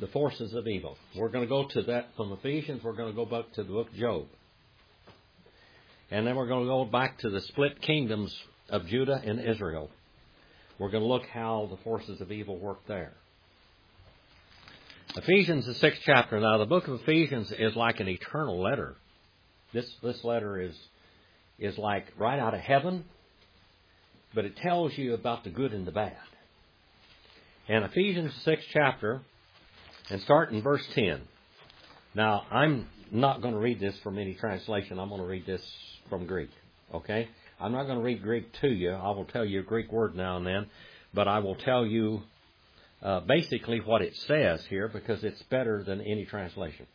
the forces of evil. We're going to go to that from Ephesians. We're going to go back to the book of Job. And then we're going to go back to the split kingdoms of Judah and Israel. We're going to look how the forces of evil work there. Ephesians, the 6th chapter. Now, the book of Ephesians is like an eternal letter. This letter is like right out of heaven, but it tells you about the good and the bad. And Ephesians, the 6th chapter, and start in verse 10. Now, I'm not going to read this from any translation. I'm going to read this from Greek. Okay? I'm not going to read Greek to you. I will tell you a Greek word now and then, but I will tell you basically what it says here because it's better than any translation.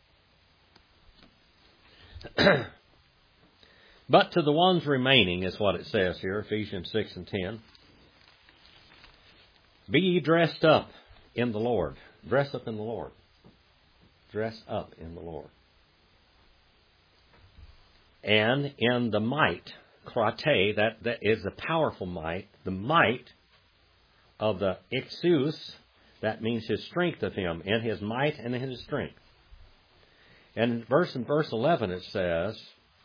But to the ones remaining is what it says here, Ephesians 6 and 10. Be ye dressed up in the Lord. Dress up in the Lord. Dress up in the Lord. And in the might, krate, that is the powerful might, the might of the exous, that means his strength of him, and his might and his strength. And in verse 11 it says,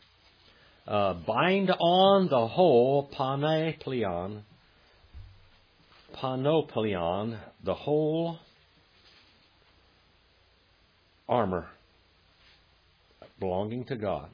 bind on the whole panopleon, the whole armor belonging to God,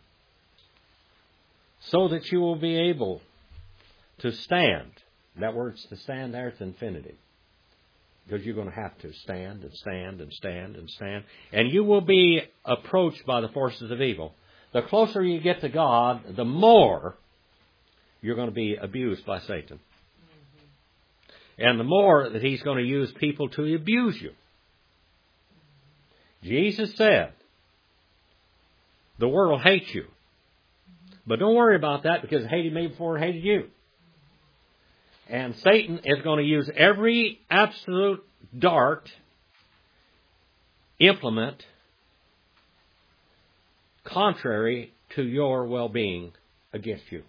so that you will be able to stand. That word to stand there, it's infinitive. Because you're going to have to stand and stand and stand and stand. And you will be approached by the forces of evil. The closer you get to God, the more you're going to be abused by Satan. Mm-hmm. And the more that he's going to use people to abuse you. Jesus said, the world hates you. But don't worry about that because it hated me before it hated you. And Satan is going to use every absolute dart, implement, contrary to your well-being against you.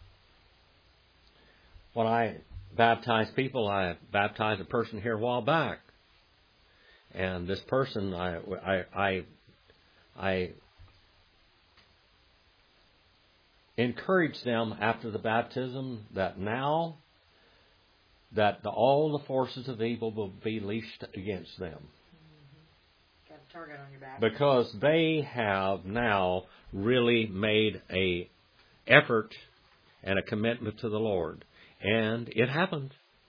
When I baptize people, I baptized a person here a while back. And this person, I encourage them after the baptism that now that all the forces of evil will be leashed against them. Mm-hmm. Got a target on your back. Because they have now really made a effort and a commitment to the Lord. And it happened.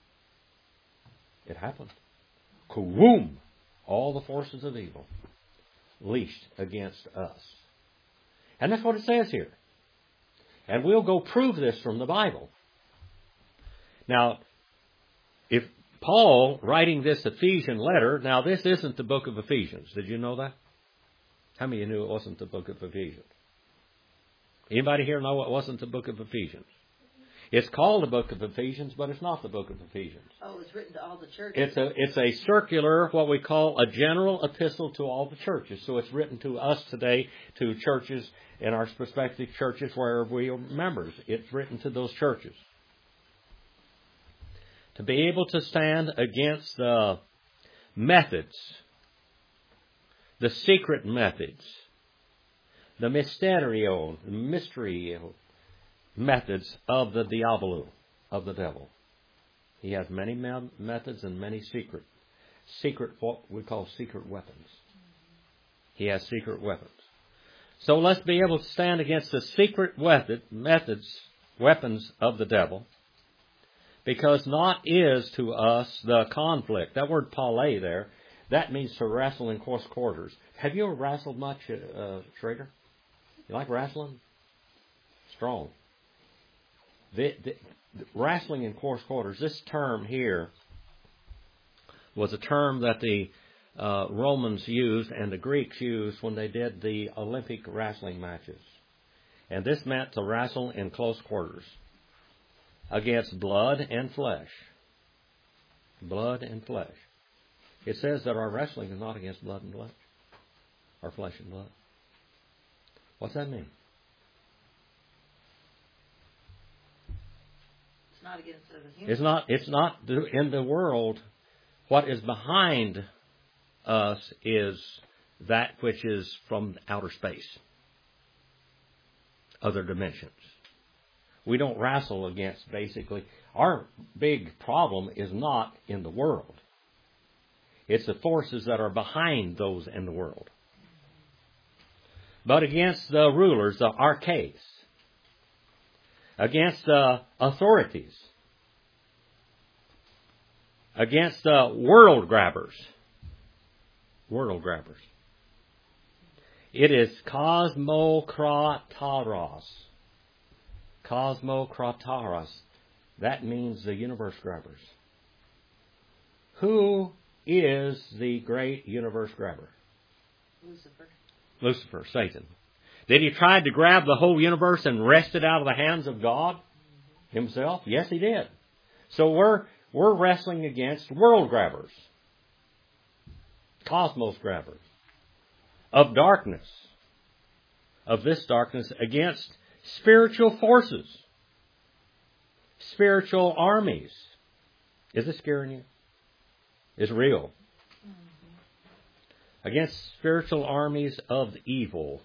It happened. Kawoom! All the forces of evil leashed against us. And that's what it says here. And we'll go prove this from the Bible. Now, if Paul, writing this Ephesian letter, now this isn't the book of Ephesians. Did you know that? How many of you knew it wasn't the book of Ephesians? Anybody here know it wasn't the book of Ephesians? It's called the book of Ephesians, but it's not the book of Ephesians. Oh, it's written to all the churches. It's a circular, what we call a general epistle to all the churches. So it's written to us today, to churches in our respective churches where we are members. It's written to those churches. To be able to stand against the methods, the secret methods, the mystery methods of the diabolo, of the devil. He has many methods and many secret, what we call secret weapons. He has secret weapons. So let's be able to stand against the secret weapons of the devil. Because not is to us the conflict. That word palais there, that means to wrestle in close quarters. Have you ever wrestled much, Schrader? You like wrestling? Strong. The wrestling in close quarters, this term here was a term that the Romans used and the Greeks used when they did the Olympic wrestling matches. And this meant to wrestle in close quarters against blood and flesh. Blood and flesh. It says that our wrestling is not against blood and flesh, or flesh and blood. What's that mean? It's not against other humans. It's not in the world. What is behind us is that which is from outer space, other dimensions. We don't wrestle against, basically, our big problem is not in the world. It's the forces that are behind those in the world. But against the rulers, the archais, against the authorities, against the world grabbers. World grabbers. It is cosmokrataros. Cosmokrataros. That means the universe grabbers. Who is the great universe grabber? Lucifer. Lucifer, Satan. Did he try to grab the whole universe and wrest it out of the hands of God himself? Yes, he did. So we're wrestling against world grabbers, cosmos grabbers, of darkness, of this darkness, against spiritual forces, spiritual armies. Is it scaring you? It's real. Against spiritual armies of evil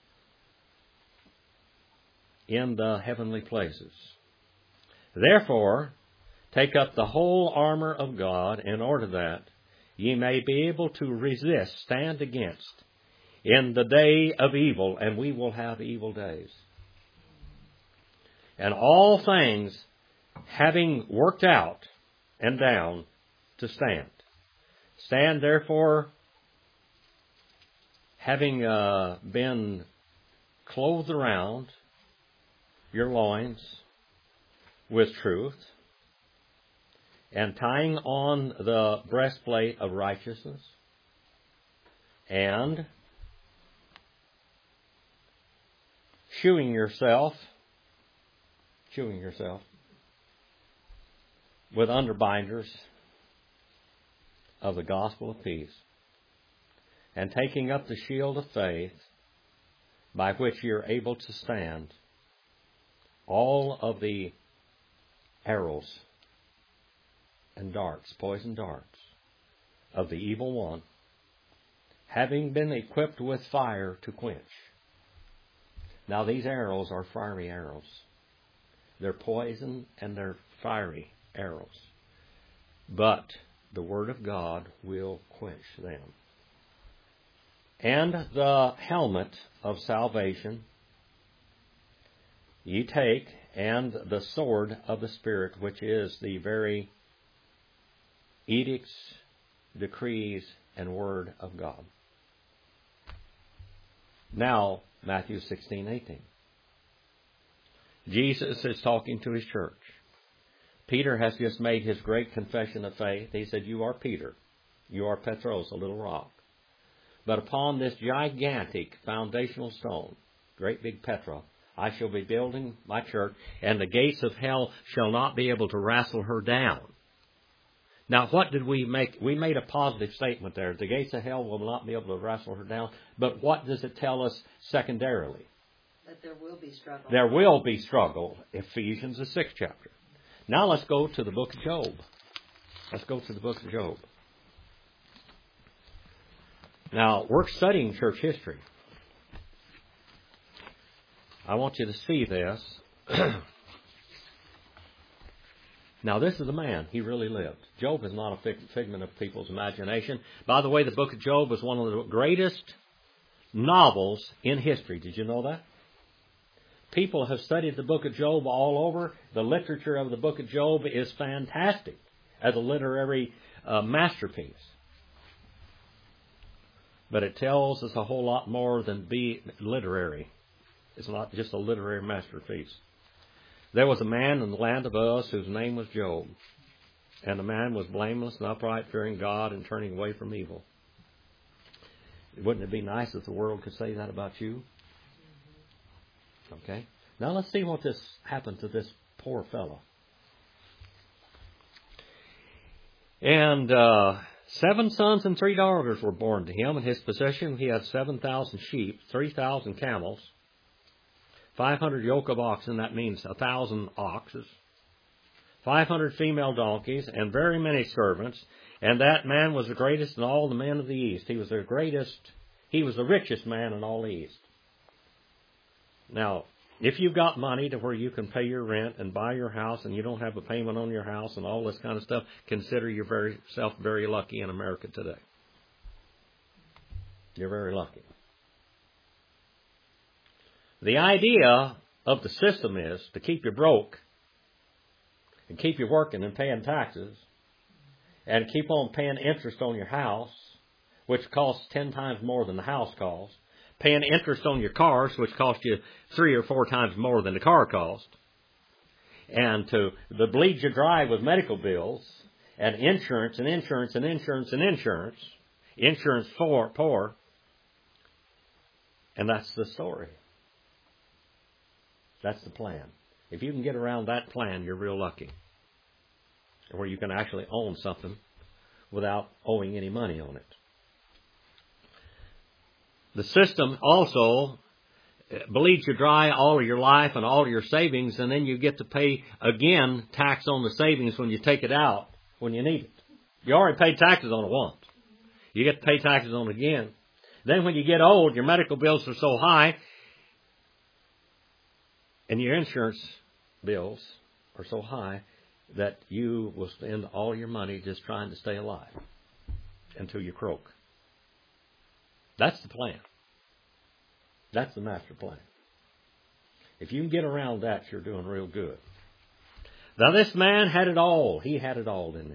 in the heavenly places. Therefore, take up the whole armor of God, in order that ye may be able to resist, stand against, in the day of evil, and we will have evil days. And all things having worked out and down to stand. Stand therefore, having been clothed around your loins with truth, and tying on the breastplate of righteousness, and shoeing yourself with underbinders of the gospel of peace, and taking up the shield of faith, by which you are able to stand all of the arrows and darts, poison darts, of the evil one, having been equipped with fire to quench. Now these arrows are fiery arrows. They're poison and they're fiery arrows. But the Word of God will quench them. And the helmet of salvation ye take, and the sword of the Spirit, which is the very edicts, decrees, and Word of God. Now, Matthew 16:18. Jesus is talking to his church. Peter has just made his great confession of faith. He said, "You are Peter. You are Petros, a little rock. But upon this gigantic foundational stone, great big Petra, I shall be building my church, and the gates of hell shall not be able to wrestle her down." Now, what did we make? We made a positive statement there. The gates of hell will not be able to wrestle her down. But what does it tell us secondarily? That there will be struggle. There will be struggle. Ephesians, the 6th chapter. Now let's go to the book of Job. Let's go to the book of Job. Now, we're studying church history. I want you to see this. Now, this is a man. He really lived. Job is not a figment of people's imagination. By the way, the book of Job is one of the greatest novels in history. Did you know that? People have studied the book of Job all over. The literature of the book of Job is fantastic as a literary masterpiece. But it tells us a whole lot more than be literary. It's not just a literary masterpiece. There was a man in the land of Uz whose name was Job. And the man was blameless and upright, fearing God and turning away from evil. Wouldn't it be nice if the world could say that about you? Okay. Now let's see what this happened to this poor fellow. And 7 sons and 3 daughters were born to him. In his possession he had 7,000 sheep, 3,000 camels, 500 yoke of oxen, that means 1,000 oxes, 500 female donkeys, and very many servants. And that man was the greatest in all the men of the East. He was the richest man in all the East. Now, if you've got money to where you can pay your rent and buy your house and you don't have a payment on your house and all this kind of stuff, consider yourself very lucky in America today. You're very lucky. The idea of the system is to keep you broke and keep you working and paying taxes and keep on paying interest on your house, which costs 10 times more than the house costs, paying interest on your cars, which cost you 3 or 4 times more than the car cost, and to bleed you dry with medical bills and insurance and insurance and insurance and insurance, insurance for poor, and that's the story. That's the plan. If you can get around that plan, you're real lucky. Where you can actually own something without owing any money on it. The system also bleeds you dry all of your life and all of your savings, and then you get to pay again tax on the savings when you take it out when you need it. You already paid taxes on it once. You get to pay taxes on it again. Then when you get old, your medical bills are so high, and your insurance bills are so high that you will spend all your money just trying to stay alive until you croak. That's the plan. That's the master plan. If you can get around that, you're doing real good. Now this man had it all. He had it all, didn't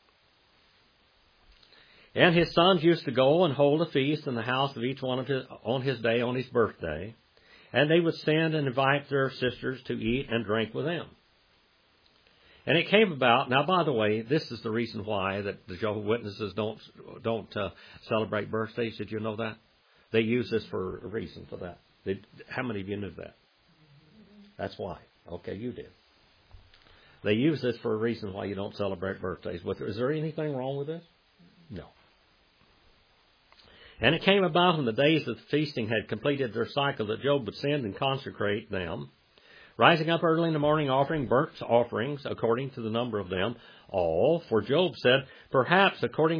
he? And his sons used to go and hold a feast in the house of each one of his, on his day, on his birthday. And they would send and invite their sisters to eat and drink with them. And it came about, now by the way, this is the reason why that the Jehovah's Witnesses don't celebrate birthdays. Did you know that? They use this for a reason for that. How many of you knew that? That's why. Okay, you did. They use this for a reason why you don't celebrate birthdays. Is there anything wrong with this? No. And it came about when the days of the feasting had completed their cycle that Job would send and consecrate them, rising up early in the morning, offering burnt offerings according to the number of them all. For Job said, perhaps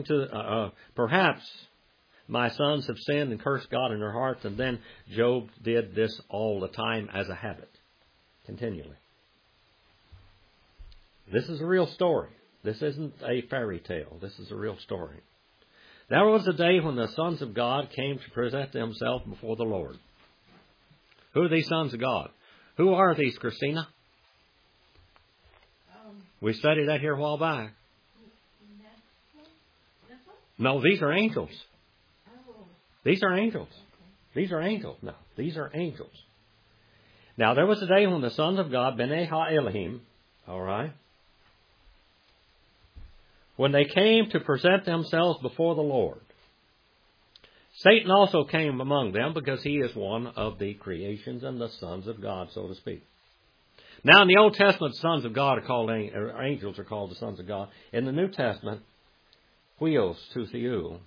my sons have sinned and cursed God in their hearts. And then Job did this all the time as a habit, continually. This is a real story. This isn't a fairy tale. This is a real story. There was a day when the sons of God came to present themselves before the Lord. Who are these sons of God? Who are these, Christina? We studied that here a while back. No, these are angels. These are angels. These are angels. No, these are angels. Now, there was a day when the sons of God, B'nai Ha-Elohim, all right, when they came to present themselves before the Lord. Satan also came among them because he is one of the creations and the sons of God, so to speak. Now, in the Old Testament, sons of God are called, angels are called the sons of God. In the New Testament, huios to theou,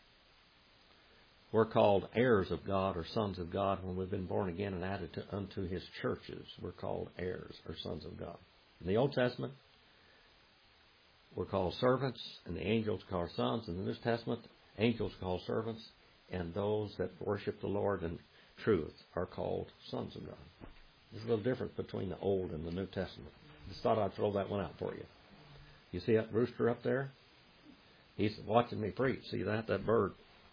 we're called heirs of God or sons of God when we've been born again and added unto His churches. We're called heirs or sons of God. In the Old Testament, we're called servants, and the angels are called sons. In the New Testament, angels are called servants, and those that worship the Lord in truth are called sons of God. There's a little difference between the Old and the New Testament. Just thought I'd throw that one out for you. You see that rooster up there? He's watching me preach. See that? That bird.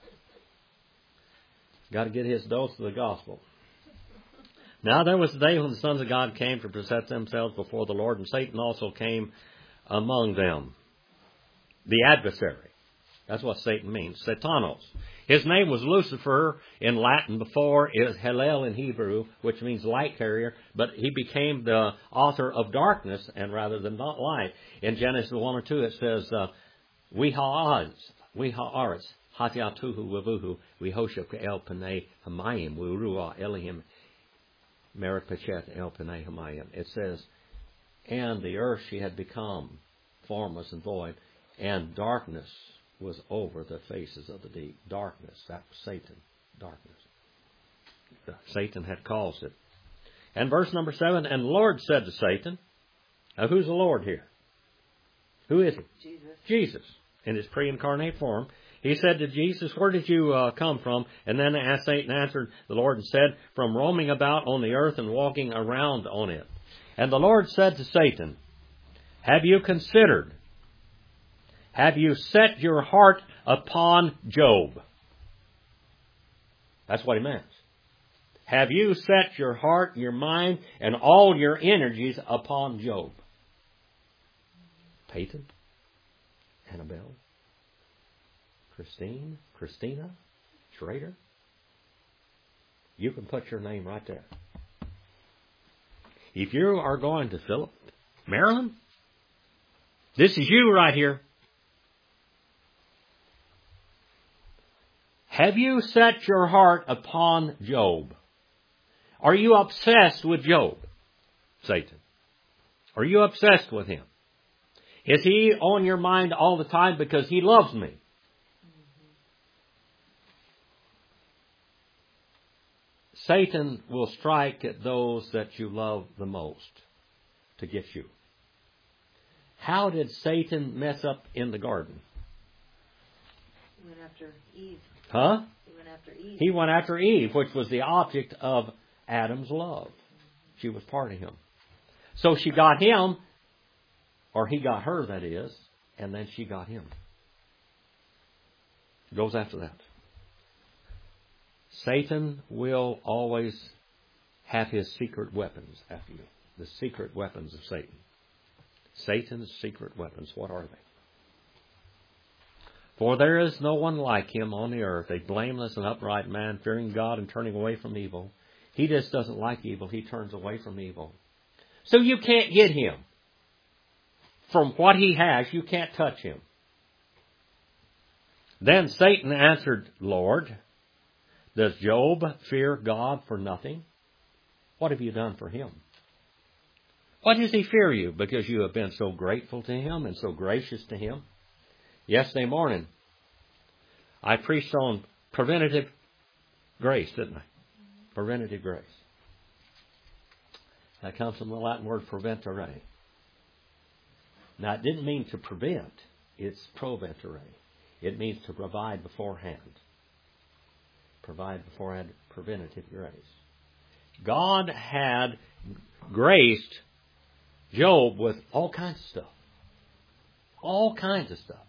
Got to get his dose of the gospel. Now there was a day when the sons of God came to present themselves before the Lord, and Satan also came among them. The adversary. That's what Satan means. Satanos. His name was Lucifer in Latin before. It was Hillel in Hebrew, which means light carrier. But he became the author of darkness, and rather than not light. In Genesis 1 or 2 it says, We ha'aretz, hatiatuhu wavuhu, we hoshep el panei hamayim, we ruah elihim, merit pachet el panei hamayim. It says, and the earth she had become formless and void, and darkness was over the faces of the deep. Darkness, that was Satan. Darkness. Satan had caused it. And verse number 7, and the Lord said to Satan, now who's the Lord here? Who is he? Jesus. Jesus. in his pre-incarnate form. He said to Jesus, where did you come from? And then Satan answered the Lord and said, from roaming about on the earth and walking around on it. And the Lord said to Satan, have you considered? Have you set your heart upon Job? That's what he meant. Have you set your heart, your mind, and all your energies upon Job? Peyton? Annabelle? Christina? Schrader? You can put your name right there. If you are going to Philip, Marilyn, this is you right here. Have you set your heart upon Job? Are you obsessed with Job, Satan? Are you obsessed with him? Is he on your mind all the time because he loves me? Satan will strike at those that you love the most to get you. How did Satan mess up in the garden? He went after Eve. Huh? He went after Eve. He went after Eve, which was the object of Adam's love. She was part of him. So she got him, or he got her, that is, and then she got him. Goes after that. Satan will always have his secret weapons after you. The secret weapons of Satan. Satan's secret weapons, what are they? For there is no one like him on the earth, a blameless and upright man, fearing God and turning away from evil. He just doesn't like evil. He turns away from evil. So you can't get him. From what he has, you can't touch him. Then Satan answered, Lord, does Job fear God for nothing? What have you done for him? Why does he fear you? Because you have been so grateful to him and so gracious to him. Yesterday morning, I preached on preventative grace, didn't I? Preventative grace. That comes from the Latin word preventare. Now, it didn't mean to prevent. It's proventare. It means to provide beforehand. Provide beforehand, preventative grace. God had graced Job with all kinds of stuff. All kinds of stuff.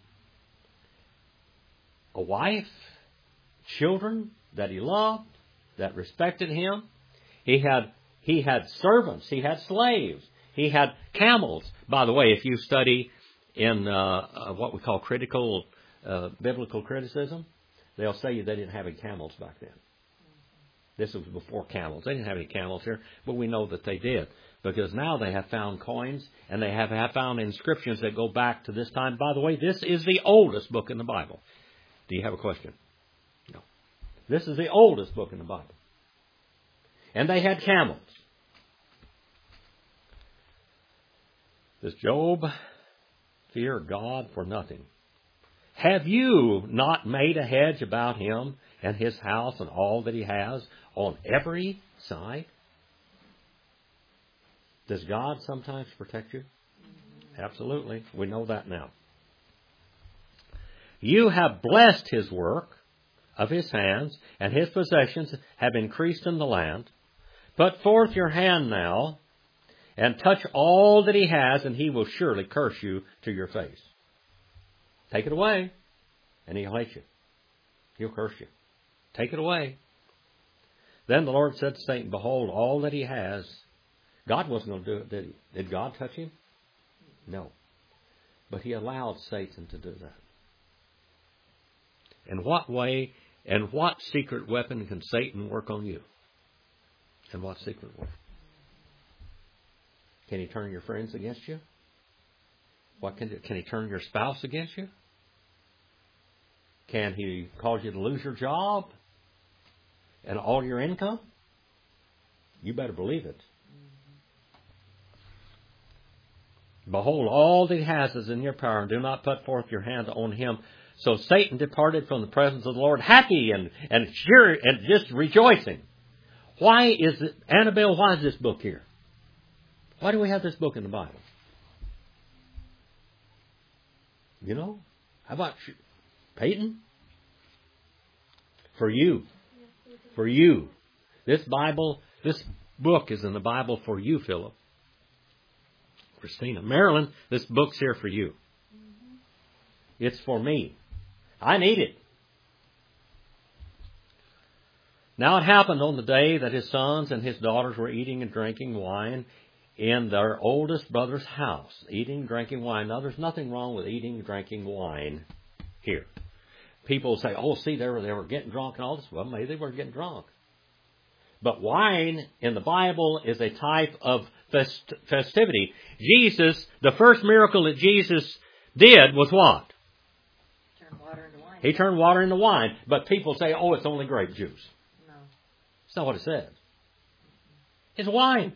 A wife, children that he loved, that respected him. He had servants. He had slaves. He had camels. By the way, if you study in what we call critical biblical criticism, they'll say they didn't have any camels back then. This was before camels. They didn't have any camels here, but we know that they did. Because now they have found coins and they have found inscriptions that go back to this time. By the way, this is the oldest book in the Bible. Do you have a question? No. This is the oldest book in the Bible. And they had camels. Does Job fear God for nothing? Have you not made a hedge about him and his house and all that he has on every side? Does God sometimes protect you? Absolutely. We know that now. You have blessed his work of his hands, and his possessions have increased in the land. Put forth your hand now, and touch all that he has, and he will surely curse you to your face. Take it away, and he'll hate you. He'll curse you. Take it away. Then the Lord said to Satan, behold, all that he has. God wasn't going to do it, did he? Did God touch him? No. But he allowed Satan to do that. In what way and what secret weapon can Satan work on you? And what secret weapon? Can he turn your friends against you? Can he turn your spouse against you? Can he cause you to lose your job and all your income? You better believe it. Behold, all that he has is in your power, and do not put forth your hand on him. So Satan departed from the presence of the Lord, happy and sure and just rejoicing. Why is it, Annabelle, why is this book here? Why do we have this book in the Bible? You know? How about you, Peyton? For you. For you. This book is in the Bible for you, Philip. Christina. Marilyn, this book's here for you. It's for me. I need it. Now it happened on the day that his sons and his daughters were eating and drinking wine in their oldest brother's house. Eating and drinking wine. Now there's nothing wrong with eating and drinking wine here. People say, oh, see, they were getting drunk and all this. Well, maybe they were getting drunk. But wine in the Bible is a type of festivity. Jesus, the first miracle that Jesus did was what? Turn water into wine. He turned water into wine. But people say, oh, it's only grape juice. No. That's not what it says. It's wine.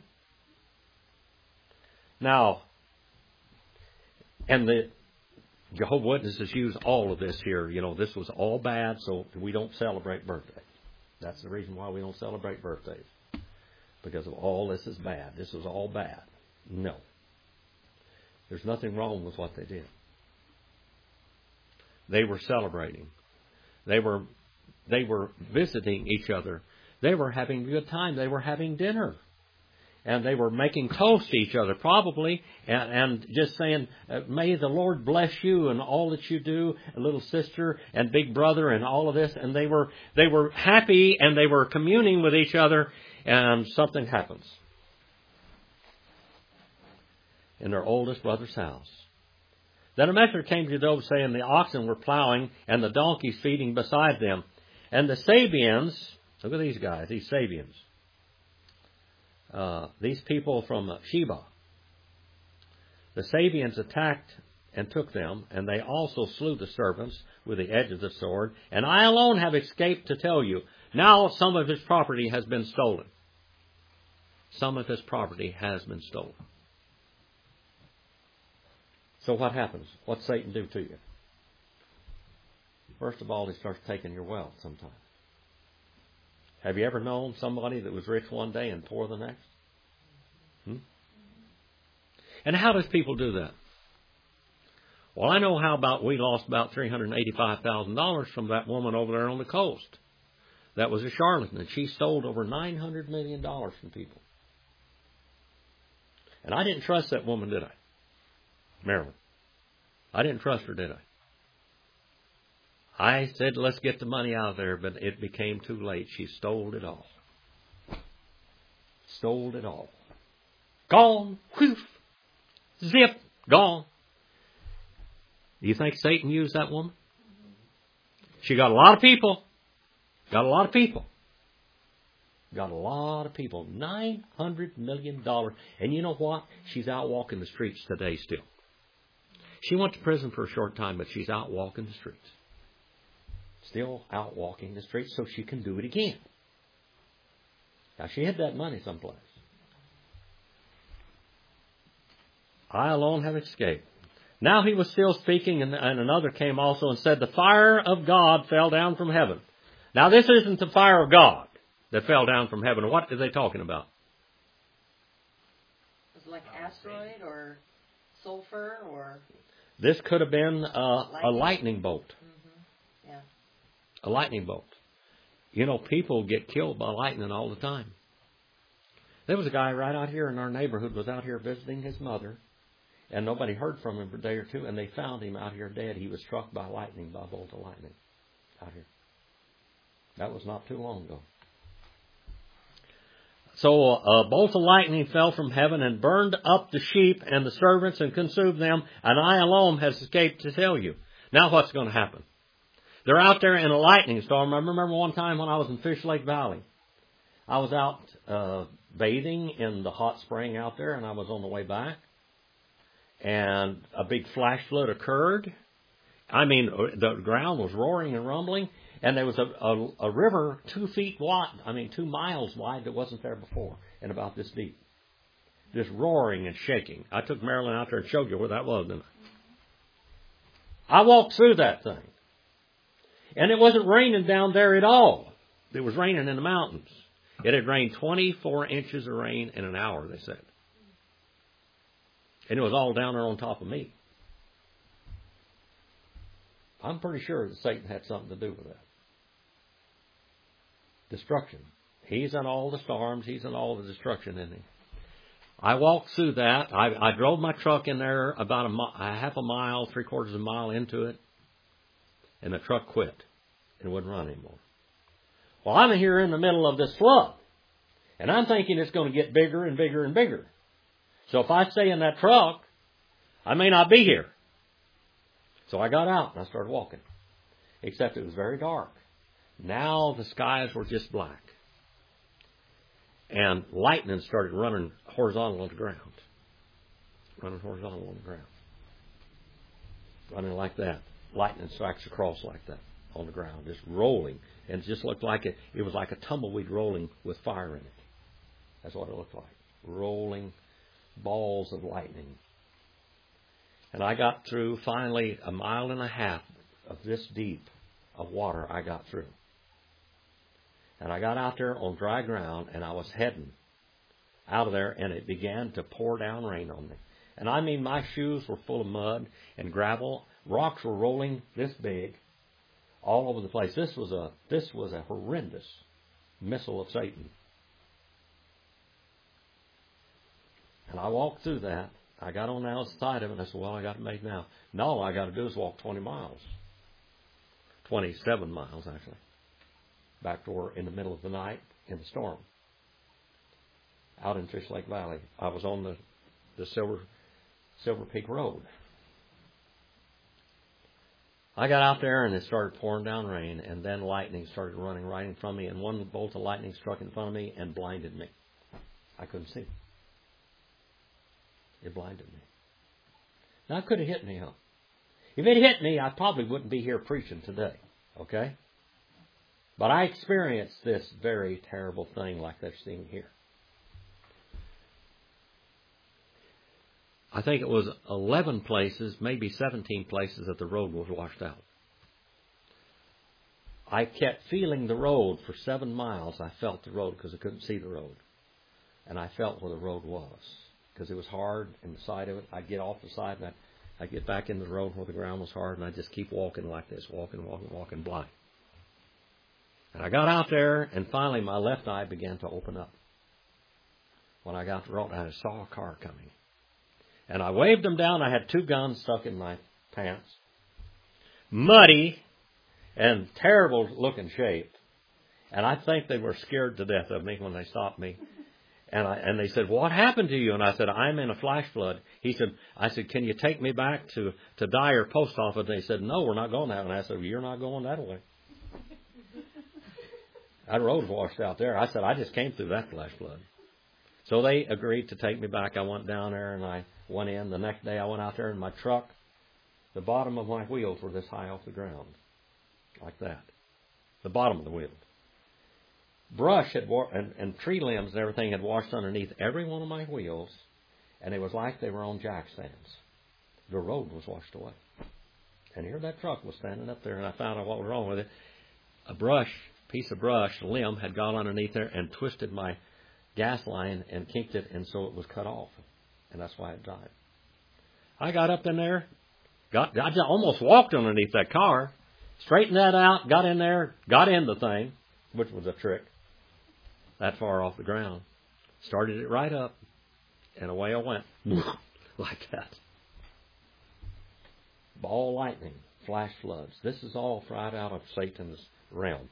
Now, and the Jehovah's Witnesses use all of this here. You know, this was all bad, so we don't celebrate birthdays. That's the reason why we don't celebrate birthdays. Because of all this is bad. This was all bad. No. There's nothing wrong with what they did. They were celebrating. They were visiting each other. They were having a good time. They were having dinner. And they were making toast to each other, probably, and just saying, may the Lord bless you and all that you do, little sister and big brother and all of this. And they were happy and they were communing with each other, and something happens in their oldest brother's house. Then a messenger came to Job, saying, the oxen were plowing and the donkeys feeding beside them. And the Sabians, look at these guys, these Sabians. These people from Sheba, the Sabians attacked and took them, and they also slew the servants with the edge of the sword. And I alone have escaped to tell you. Now some of his property has been stolen. Some of his property has been stolen. So what happens? What's Satan do to you? First of all, he starts taking your wealth sometimes. Have you ever known somebody that was rich one day and poor the next? And how does people do that? Well, I know how about we lost about $385,000 from that woman over there on the coast. That was a charlatan, and she stole over $900 million from people. And I didn't trust that woman, did I? Marilyn. I didn't trust her, did I? I said, let's get the money out of there, but it became too late. She stole it all. Stole it all. Gone. Whew. Zip. Gone. Do you think Satan used that woman? She got a lot of people. Got a lot of people. Got a lot of people. $900 million. And you know what? She's out walking the streets today still. She went to prison for a short time, but she's out walking the streets. Still out walking the streets so she can do it again. Now, she hid that money someplace. I alone have escaped. Now he was still speaking, and another came also and said, the fire of God fell down from heaven. Now, this isn't the fire of God that fell down from heaven. What are they talking about? Was it like asteroid or sulfur or? This could have been a lightning bolt. Mm-hmm. Yeah. A lightning bolt. You know, people get killed by lightning all the time. There was a guy right out here in our neighborhood was out here visiting his mother, and nobody heard from him for a day or two, and they found him out here dead. He was struck by lightning, by a bolt of lightning out here. That was not too long ago. So a bolt of lightning fell from heaven and burned up the sheep and the servants and consumed them, and I alone has escaped to tell you. Now what's going to happen? They're out there in a lightning storm. I remember one time when I was in Fish Lake Valley. I was out bathing in the hot spring out there, and I was on the way back. And a big flash flood occurred. I mean, the ground was roaring and rumbling. And there was a river 2 feet wide, 2 miles wide that wasn't there before, and about this deep. Just roaring and shaking. I took Marilyn out there and showed you where that was, didn't I? I walked through that thing. And it wasn't raining down there at all. It was raining in the mountains. It had rained 24 inches of rain in an hour, they said. And it was all down there on top of me. I'm pretty sure that Satan had something to do with that. Destruction. He's in all the storms. He's in all the destruction, isn't he? I walked through that. I drove my truck in there about a half a mile, 3/4 of a mile into it, and the truck quit. It wouldn't run anymore. Well, I'm here in the middle of this flood, and I'm thinking it's going to get bigger and bigger and bigger. So if I stay in that truck, I may not be here. So I got out and I started walking, except it was very dark. Now the skies were just black. And lightning started running horizontal on the ground. Running horizontal on the ground. Running like that. Lightning strikes across like that on the ground, just rolling. And it just looked like it was like a tumbleweed rolling with fire in it. That's what it looked like. Rolling balls of lightning. And I got through, finally, 1.5 miles of this deep of water I got through. And I got out there on dry ground, and I was heading out of there, and it began to pour down rain on me. And I mean, my shoes were full of mud and gravel. Rocks were rolling this big all over the place. This was a horrendous missile of Satan. And I walked through that. I got on the outside of it, and I said, well, I got it made now. Now all I got to do is walk 20 miles. 27 miles, actually. Back to where in the middle of the night in the storm. Out in Fish Lake Valley. I was on the Silver Peak Road. I got out there and it started pouring down rain, and then lightning started running right in front of me, and one bolt of lightning struck in front of me and blinded me. I couldn't see. It blinded me. Now, it could have hit me, huh? If it hit me, I probably wouldn't be here preaching today, okay? But I experienced this very terrible thing like they're seeing here. I think it was 11 places, maybe 17 places that the road was washed out. I kept feeling the road for 7 miles. I felt the road because I couldn't see the road. And I felt where the road was because it was hard in the side of it. I'd get off the side and I'd get back into the road where the ground was hard, and I'd just keep walking like this, walking blind. And I got out there, and finally my left eye began to open up. When I got to the road, I saw a car coming. And I waved them down. I had 2 guns stuck in my pants. Muddy and terrible looking shape. And I think they were scared to death of me when they stopped me. And they said, what happened to you? And I said, I'm in a flash flood. I said, can you take me back to Dyer Post Office? And they said, no, we're not going that way. And I said, well, you're not going that way. That road washed out there. I said, I just came through that flash flood. So they agreed to take me back. I went down there and I went in. The next day I went out there in my truck. The bottom of my wheels were this high off the ground. Like that. The bottom of the wheels. Brush and tree limbs and everything had washed underneath every one of my wheels. And it was like they were on jack stands. The road was washed away. And here that truck was standing up there, and I found out what was wrong with it. A piece of brush, a limb, had gone underneath there and twisted my gas line and kinked it, and so it was cut off. And that's why it died. I got up in there, I just almost walked underneath that car, straightened that out, got in there, got in the thing, which was a trick, that far off the ground, started it right up, and away I went, like that. Ball lightning, flash floods. This is all right out of Satan's realm.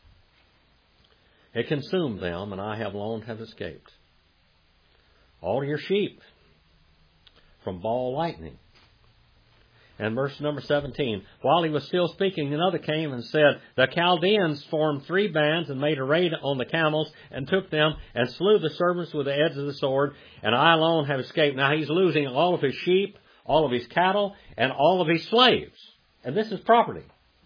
It consumed them, and I have alone have escaped. All your sheep from ball lightning. And verse number 17, while he was still speaking, another came and said, the Chaldeans formed 3 bands and made a raid on the camels and took them and slew the servants with the edge of the sword, and I alone have escaped. Now he's losing all of his sheep, all of his cattle, and all of his slaves. And this is property.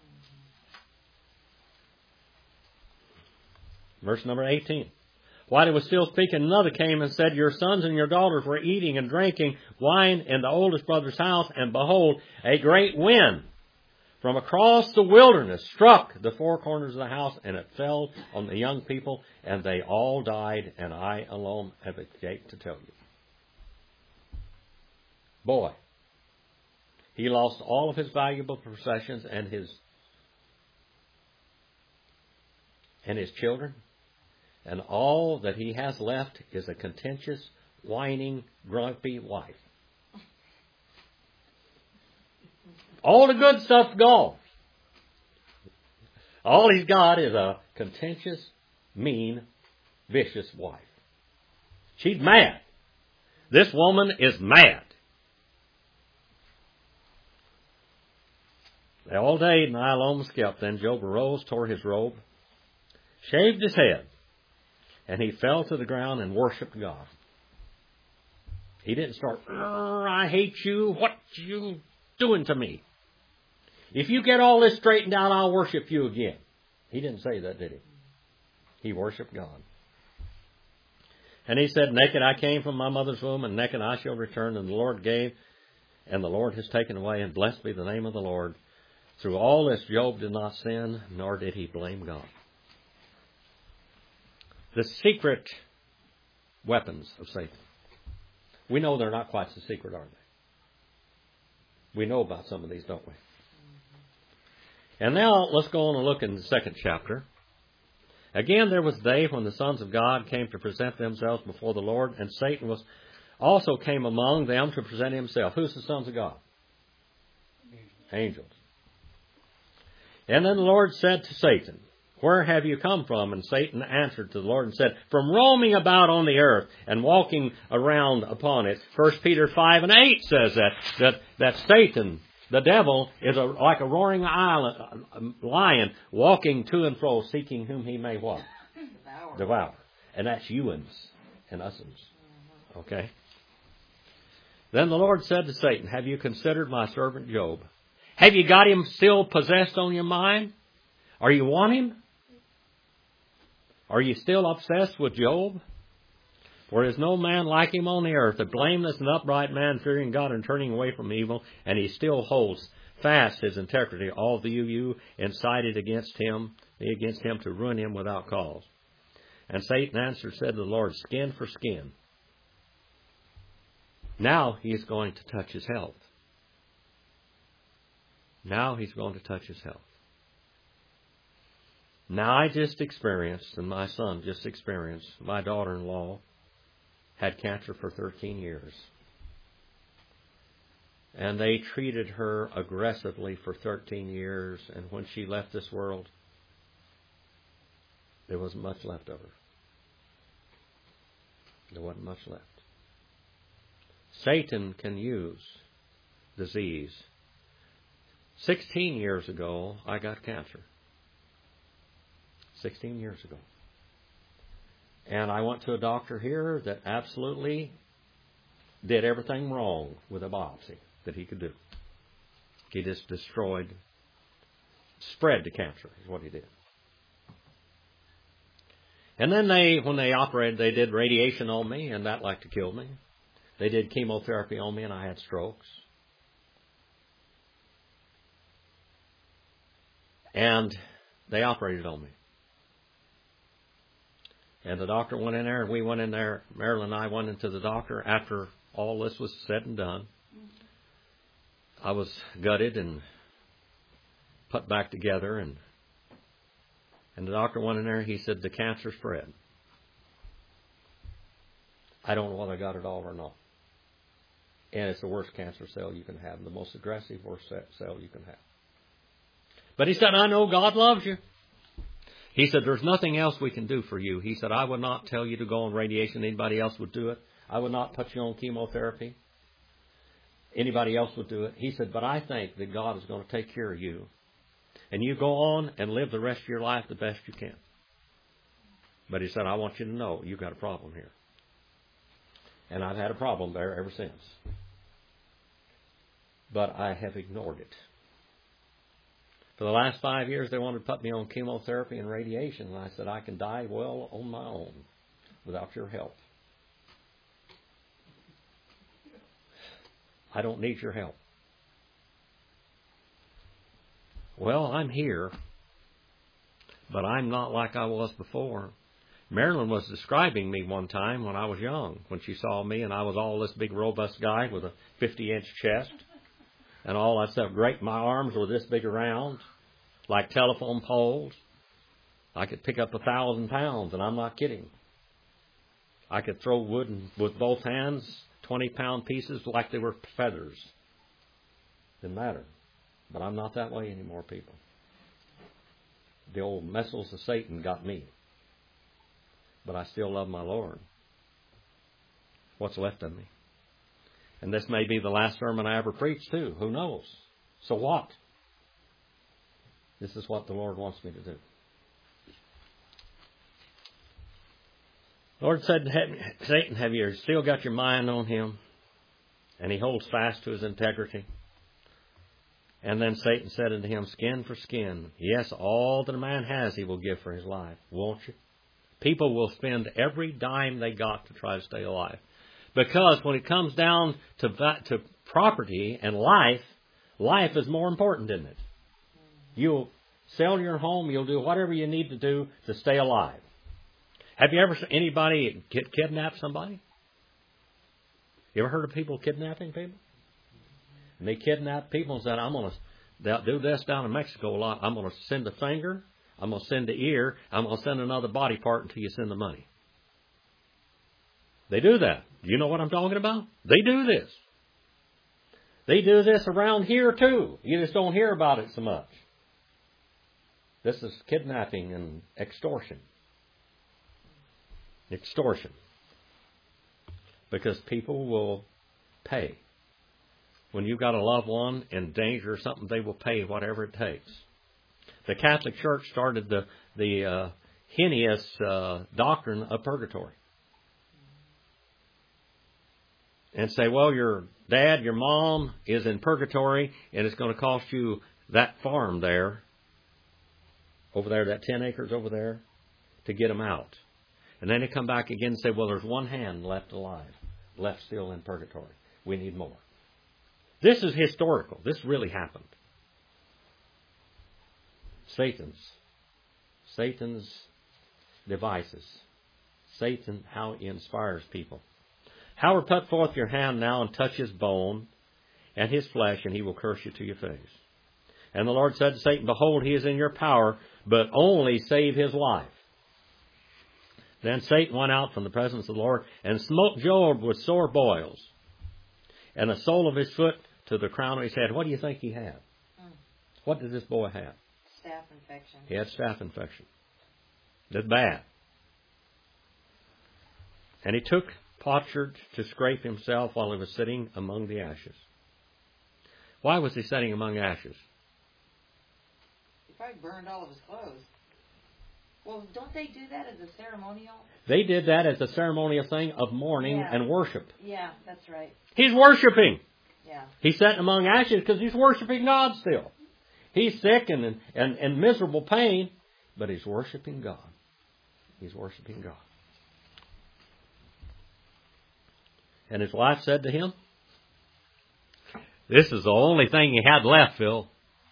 Verse number 18. While he was still speaking, another came and said, your sons and your daughters were eating and drinking wine in the oldest brother's house, and behold, a great wind from across the wilderness struck the 4 corners of the house, and it fell on the young people, and they all died, and I alone have escaped to tell you. Boy, He lost all of his valuable possessions and his children. And all that he has left is a contentious, whining, grumpy wife. All the good stuff gone. All he's got is a contentious, mean, vicious wife. She's mad. This woman is mad. They all day and I almost kept. Then Job arose, tore his robe, shaved his head, and he fell to the ground and worshipped God. He didn't start, I hate you, what you doing to me? If you get all this straightened out, I'll worship you again. He didn't say that, did he? He worshipped God. And he said, naked I came from my mother's womb, and naked I shall return. And the Lord gave, and the Lord has taken away, and blessed be the name of the Lord. Through all this, Job did not sin, nor did he blame God. The secret weapons of Satan. We know they're not quite so secret, are they? We know about some of these, don't we? And now let's go on and look in the second chapter. Again, there was a day when the sons of God came to present themselves before the Lord, and Satan also came among them to present himself. Who's the sons of God? Angels. And then the Lord said to Satan, where have you come from? And Satan answered to the Lord and said, from roaming about on the earth and walking around upon it. 1 Peter 5:8 says that Satan, the devil, is like a roaring lion walking to and fro, seeking whom he may what? Devour. And that's you'uns and us'uns. Okay? Then the Lord said to Satan, have you considered my servant Job? Have you got him still possessed on your mind? Are you want him? Are you still obsessed with Job? For there is no man like him on the earth, a blameless and upright man, fearing God and turning away from evil, and he still holds fast his integrity. All of you incited against him to ruin him without cause. And Satan answered, said to the Lord, skin for skin. Now he is going to touch his health. Now he's going to touch his health. Now I just experienced, and my son just experienced, my daughter-in-law had cancer for 13 years. And they treated her aggressively for 13 years, and when she left this world, there wasn't much left of her. There wasn't much left. Satan can use disease. 16 years ago, I got cancer. 16 years ago. And I went to a doctor here that absolutely did everything wrong with a biopsy that he could do. He just spread the cancer is what he did. And then when they operated, they did radiation on me, and that like to kill me. They did chemotherapy on me, and I had strokes. And they operated on me. And the doctor went in there, and we went in there. Marilyn and I went into the doctor after all this was said and done. I was gutted and put back together, and the doctor went in there. He said, the cancer spread. I don't know whether I got it all or not. And it's the worst cancer cell you can have, the most aggressive worst cell you can have. But he said, I know God loves you. He said, there's nothing else we can do for you. He said, I would not tell you to go on radiation. Anybody else would do it. I would not put you on chemotherapy. Anybody else would do it. He said, but I think that God is going to take care of you. And you go on and live the rest of your life the best you can. But he said, I want you to know you've got a problem here. And I've had a problem there ever since. But I have ignored it. For the last 5 years, they wanted to put me on chemotherapy and radiation. And I said, I can die well on my own without your help. I don't need your help. Well, I'm here, but I'm not like I was before. Marilyn was describing me one time when I was young, when she saw me, and I was all this big, robust guy with a 50-inch chest and all that stuff. My arms were this big around, like telephone poles. I could pick up 1,000 pounds, and I'm not kidding. I could throw wood with both hands, 20-pound pieces like they were feathers. Didn't matter. But I'm not that way anymore, people. The old missiles of Satan got me. But I still love my Lord. What's left of me? And this may be the last sermon I ever preach, too. Who knows? So what? This is what the Lord wants me to do. The Lord said, Satan, have you still got your mind on him? And he holds fast to his integrity. And then Satan said unto him, skin for skin. Yes, all that a man has he will give for his life. Won't you? People will spend every dime they got to try to stay alive. Because when it comes down to property and life is more important, isn't it? You'll sell your home, you'll do whatever you need to do to stay alive. Have you ever seen anybody kidnap somebody? You ever heard of people kidnapping people? And they kidnap people and said, they'll do this down in Mexico a lot. I'm going to send a finger. I'm going to send the ear. I'm going to send another body part until you send the money. They do that. You know what I'm talking about? They do this. They do this around here too. You just don't hear about it so much. This is kidnapping and extortion. Extortion. Because people will pay. When you've got a loved one in danger or something, they will pay whatever it takes. The Catholic Church started the heinous doctrine of purgatory. And say, well, your dad, your mom is in purgatory, and it's going to cost you that farm there, over there, that 10 acres over there, to get them out. And then they come back again and say, well, there's one hand left alive, left still in purgatory. We need more. This is historical. This really happened. Satan's devices. Satan, how he inspires people. However, put forth your hand now and touch his bone and his flesh, and he will curse you to your face. And the Lord said to Satan, behold, he is in your power, but only save his life. Then Satan went out from the presence of the Lord and smote Job with sore boils, and the sole of his foot to the crown of his head. What do you think he had? What did this boy have? Staph infection. He had staph infection. That's bad. And he took potsherd to scrape himself while he was sitting among the ashes. Why was he sitting among ashes? He probably burned all of his clothes. Well, don't they do that as a ceremonial? They did that as a ceremonial thing of mourning and worship. Yeah, that's right. He's worshiping. Yeah. He's sitting among ashes because he's worshiping God still. He's sick and in miserable pain, but he's worshiping God. He's worshiping God. And his wife said to him, this is the only thing he had left, Phil.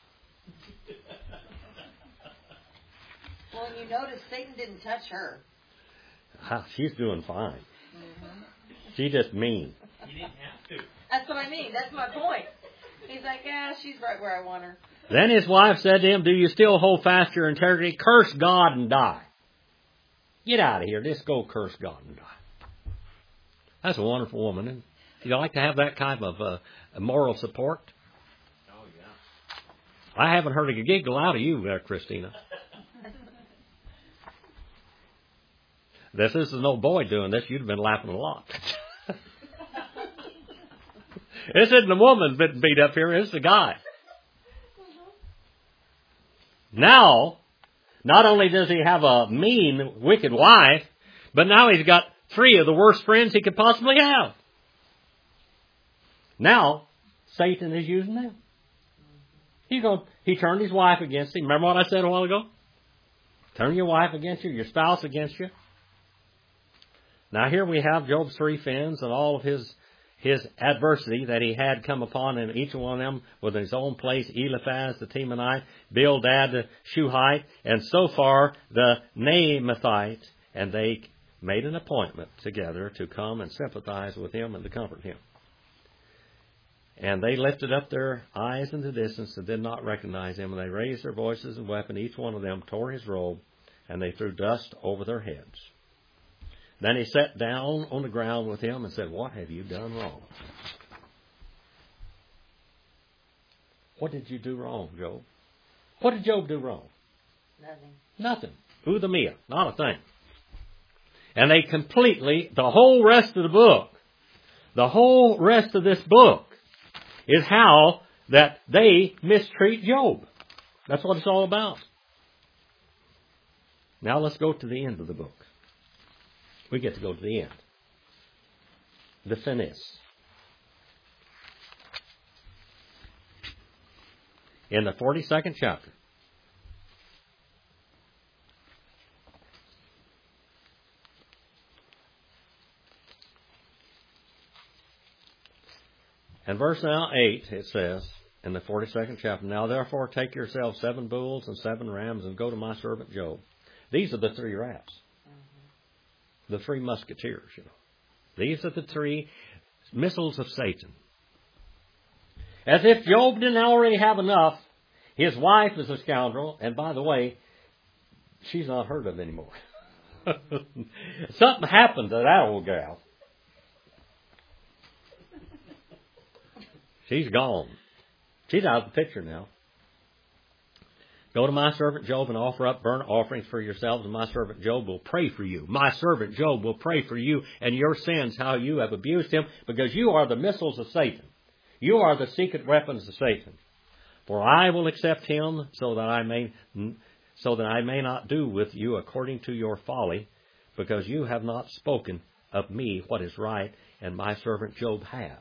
Well, you notice Satan didn't touch her. She's doing fine. Mm-hmm. She's just mean. He didn't have to. That's what I mean. That's my point. He's like, she's right where I want her. Then his wife said to him, do you still hold fast your integrity? Curse God and die. Get out of here. Just go curse God and die. That's a wonderful woman. And you like to have that kind of moral support? Oh, yeah. I haven't heard a giggle out of you there, Christina. This isn't no boy doing this. You'd have been laughing a lot. This isn't the woman been beat up here. It's the guy. Now, not only does he have a mean, wicked wife, but now he's got 3 of the worst friends he could possibly have. Now, Satan is using them. He turned his wife against him. Remember what I said a while ago? Turn your wife against you, your spouse against you. Now here we have Job's 3 friends and all of his adversity that he had come upon, and each one of them was in his own place: Eliphaz the Temanite, Bildad the Shuhite, and so far the Naamathite, and they made an appointment together to come and sympathize with him and to comfort him. And they lifted up their eyes in the distance and did not recognize him. And they raised their voices and weapon. Each one of them tore his robe, and they threw dust over their heads. Then he sat down on the ground with him and said, "What have you done wrong?" What did you do wrong, Job? What did Job do wrong? Nothing. Udamia, not a thing. And they completely, the whole rest of this book is how that they mistreat Job. That's what it's all about. Now let's go to the end of the book. We get to go to the end. The finis. In the 42nd chapter. And verse now 8, it says, in the 42nd chapter, "Now therefore take yourselves 7 bulls and 7 rams and go to my servant Job." These are the 3 rats. The 3 musketeers, you know. These are the 3 missiles of Satan. As if Job didn't already have enough, his wife is a scoundrel, and by the way, she's not heard of anymore. Something happened to that old gal. She's gone. She's out of the picture now. "Go to my servant Job and offer up burnt offerings for yourselves, and my servant Job will pray for you." My servant Job will pray for you and your sins, how you have abused him, because you are the missiles of Satan. You are the secret weapons of Satan. "For I will accept him so that I may not do with you according to your folly, because you have not spoken of me what is right, and my servant Job has."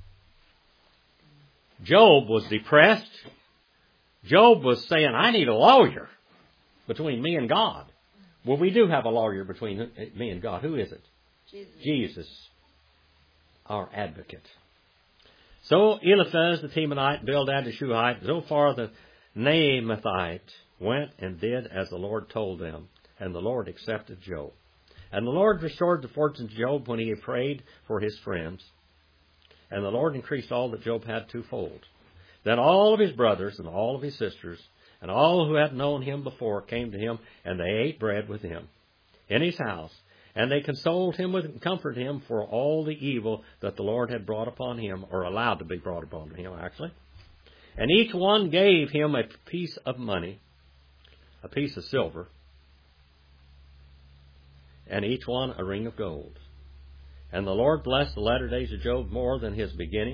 Job was depressed. Job was saying, "I need a lawyer between me and God." Well, we do have a lawyer between me and God. Who is it? Jesus, our advocate. "So Eliphaz the Temanite, Bildad the Shuhite, Zophar the Naamathite went and did as the Lord told them, and the Lord accepted Job. And the Lord restored the fortune to Job when he had prayed for his friends. And the Lord increased all that Job had 2-fold. Then all of his brothers and all of his sisters and all who had known him before came to him, and they ate bread with him in his house. And they consoled him and comforted him for all the evil that the Lord had brought upon him, or allowed to be brought upon him, actually. And each one gave him a piece of money, a piece of silver, and each one a ring of gold. And the Lord blessed the latter days of Job more than his beginning.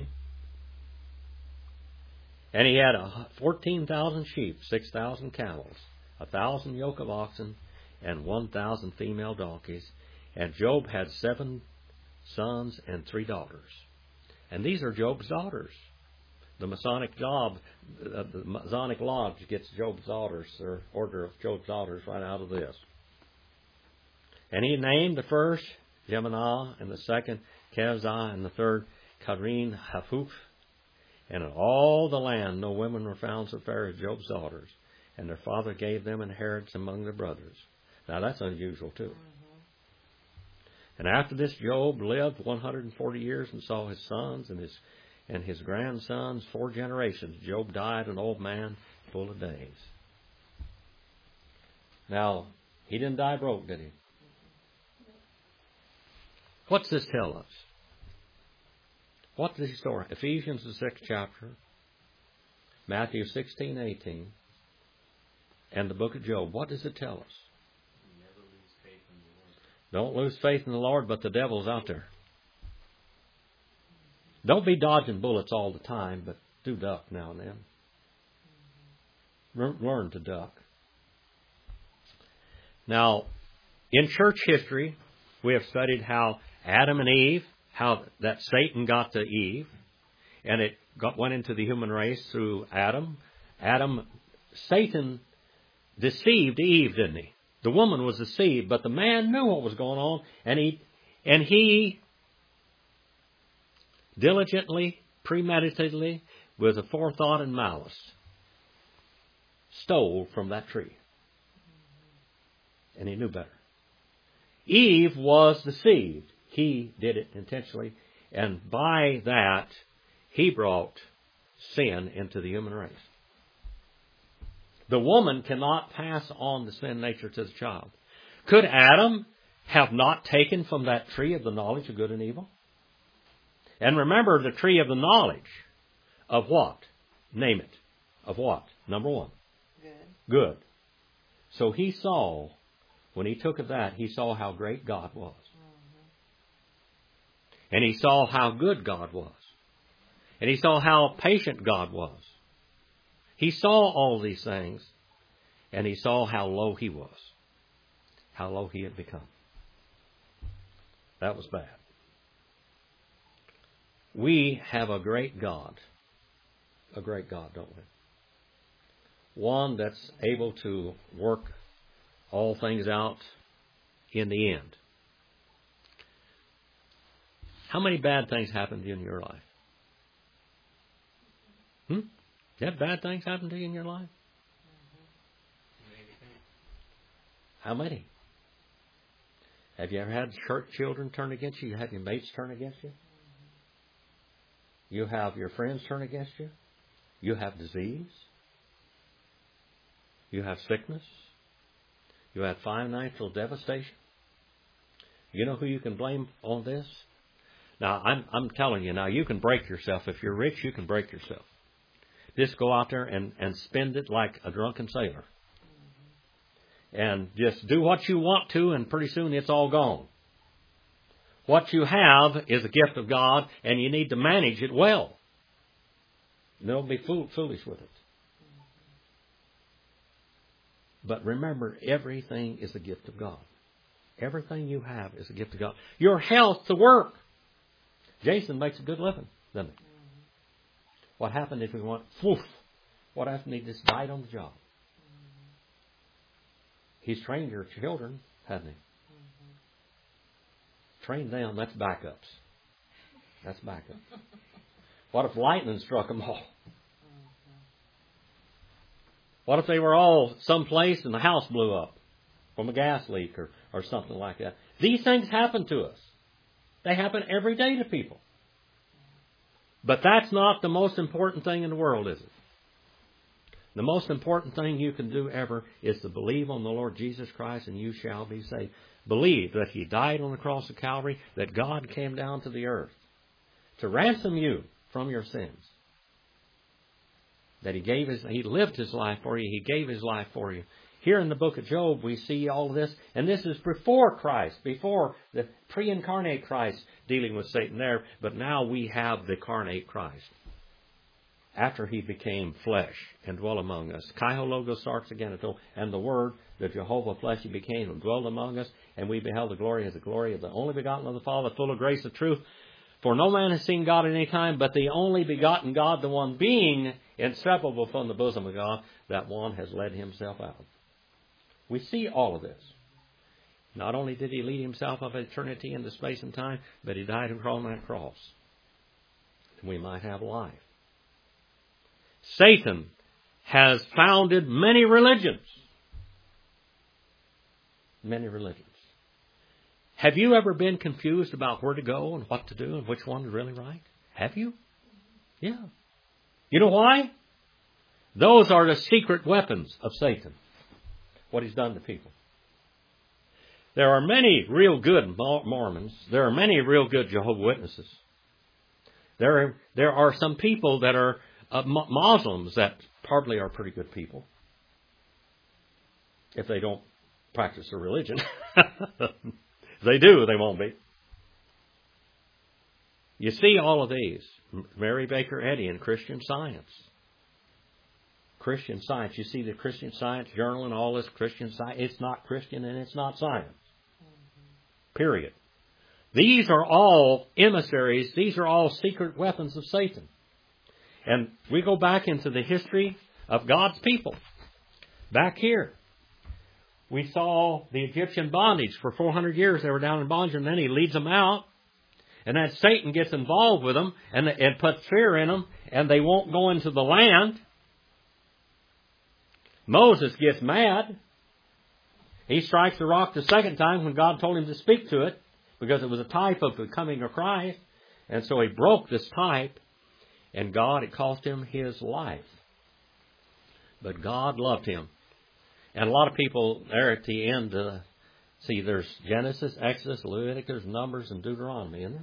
And he had 14,000 sheep, 6,000 camels, 1,000 yoke of oxen, and 1,000 female donkeys. And Job had 7 sons and 3 daughters. And these are Job's daughters. The Masonic Lodge gets Job's daughters, or order of Job's daughters, right out of this. And he named the first Jemanah, and the second Kezah, and the third Kadrin Hafuf. And in all the land no women were found so fair as Job's daughters, and their father gave them inheritance among their brothers. Now that's unusual too. And after this Job lived 140 years and saw his sons and his grandsons 4 generations. Job died an old man, full of days. Now, he didn't die broke, did he? What's this tell us? What's the story? Ephesians, the 6th chapter, Matthew 16:18, and the book of Job. What does it tell us? Never lose faith in the Lord. Don't lose faith in the Lord, but the devil's out there. Don't be dodging bullets all the time, but do duck now and then. Learn to duck. Now, in church history, we have studied how Adam and Eve, how that Satan got to Eve, and it went into the human race through Adam. Satan deceived Eve, didn't he? The woman was deceived, but the man knew what was going on, and he diligently, premeditatedly, with a forethought and malice, stole from that tree. And he knew better. Eve was deceived. He did it intentionally, and by that, he brought sin into the human race. The woman cannot pass on the sin nature to the child. Could Adam have not taken from that tree of the knowledge of good and evil? And remember, the tree of the knowledge of what? Name it. Of what? Number one. Good. So he saw, when he took of that, he saw how great God was. And he saw how good God was. And he saw how patient God was. He saw all these things, and he saw how low he was. How low he had become. That was bad. We have a great God. A great God, don't we? One that's able to work all things out in the end. How many bad things happened to you in your life? Have bad things happened to you in your life? How many? Have you ever had church children turn against you? You have your mates turn against you? You have your friends turn against you? You have disease? You have sickness? You have financial devastation? You know who you can blame on this? Now, I'm telling you, now you can break yourself. If you're rich, you can break yourself. Just go out there and spend it like a drunken sailor. And just do what you want to, and pretty soon it's all gone. What you have is a gift of God, and you need to manage it well. Don't be foolish with it. But remember, everything is a gift of God. Everything you have is a gift of God. Your health to work. Jason makes a good living, doesn't he? What happened if we went, woof? What happened if he just died on the job? He's trained your children, hasn't he? Train them, that's backups. That's backup. What if lightning struck them all? What if they were all someplace and the house blew up from a gas leak or something like that? These things happen to us. They happen every day to people. But that's not the most important thing in the world, is it? The most important thing you can do ever is to believe on the Lord Jesus Christ, and you shall be saved. Believe that He died on the cross of Calvary, that God came down to the earth to ransom you from your sins. That He lived His life for you. He gave His life for you. Here in the book of Job, we see all of this. And this is before Christ, before the pre-incarnate Christ dealing with Satan there. But now we have the carnate Christ. After He became flesh and dwelt among us. Kai Logos Sarx Agenital. And the Word, the Jehovah fleshy became and dwelt among us. And we beheld the glory as the glory of the only begotten of the Father, full of grace and truth. For no man has seen God at any time, but the only begotten God, the one being inseparable from the bosom of God, that one has led Himself out. We see all of this. Not only did He lead Himself of eternity into space and time, but He died on that cross. We might have life. Satan has founded many religions. Many religions. Have you ever been confused about where to go and what to do and which one is really right? Have you? Yeah. You know why? Those are the secret weapons of Satan. What he's done to people. There are many real good Mormons. There are many real good Jehovah's Witnesses. There are some people that are Muslims that probably are pretty good people. If they don't practice their religion. If they do, they won't be. You see all of these. Mary Baker Eddy in Christian Science. Christian Science. You see the Christian Science Journal and all this Christian Science. It's not Christian and it's not science. Period. These are all emissaries. These are all secret weapons of Satan. And we go back into the history of God's people. Back here. We saw the Egyptian bondage. For 400 years they were down in bondage, and then He leads them out. And then Satan gets involved with them and puts fear in them, and they won't go into the land. Moses gets mad. He strikes the rock the second time when God told him to speak to it, because it was a type of the coming of Christ. And so he broke this type. And God, it cost him his life. But God loved him. And a lot of people there at the end, see, there's Genesis, Exodus, Leviticus, Numbers, and Deuteronomy, isn't there?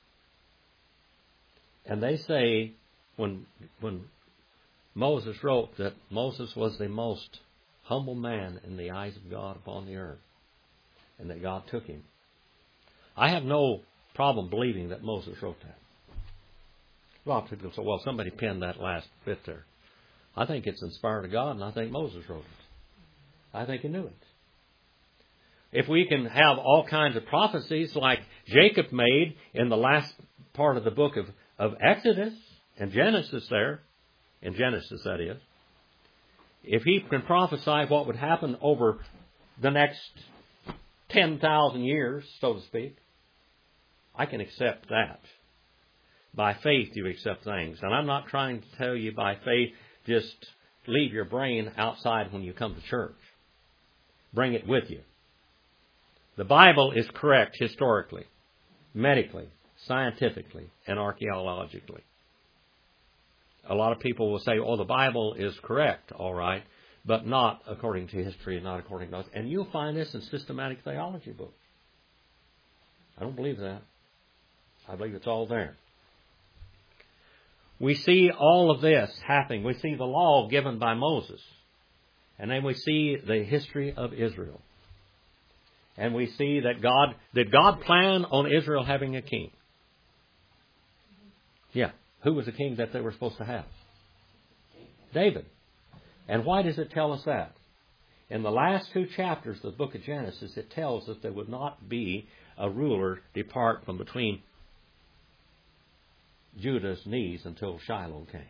And they say, when Moses wrote, that Moses was the most humble man in the eyes of God upon the earth, and that God took him. I have no problem believing that Moses wrote that. A lot of people say, well, somebody penned that last bit there. I think it's inspired of God, and I think Moses wrote it. I think he knew it. If we can have all kinds of prophecies like Jacob made in the last part of the book of Exodus and Genesis there, in Genesis that is, if he can prophesy what would happen over the next 10,000 years, so to speak, I can accept that. By faith you accept things. And I'm not trying to tell you by faith just leave your brain outside when you come to church. Bring it with you. The Bible is correct historically, medically, scientifically, and archaeologically. A lot of people will say, oh, the Bible is correct, all right, but not according to history and not according to us. And you'll find this in systematic theology books. I don't believe that. I believe it's all there. We see all of this happening. We see the law given by Moses. And then we see the history of Israel. And we see that did God plan on Israel having a king? Yeah. Who was the king that they were supposed to have? David. And why does it tell us that? In the last 2 chapters of the book of Genesis, it tells us there would not be a ruler depart from between Judah's knees until Shiloh came.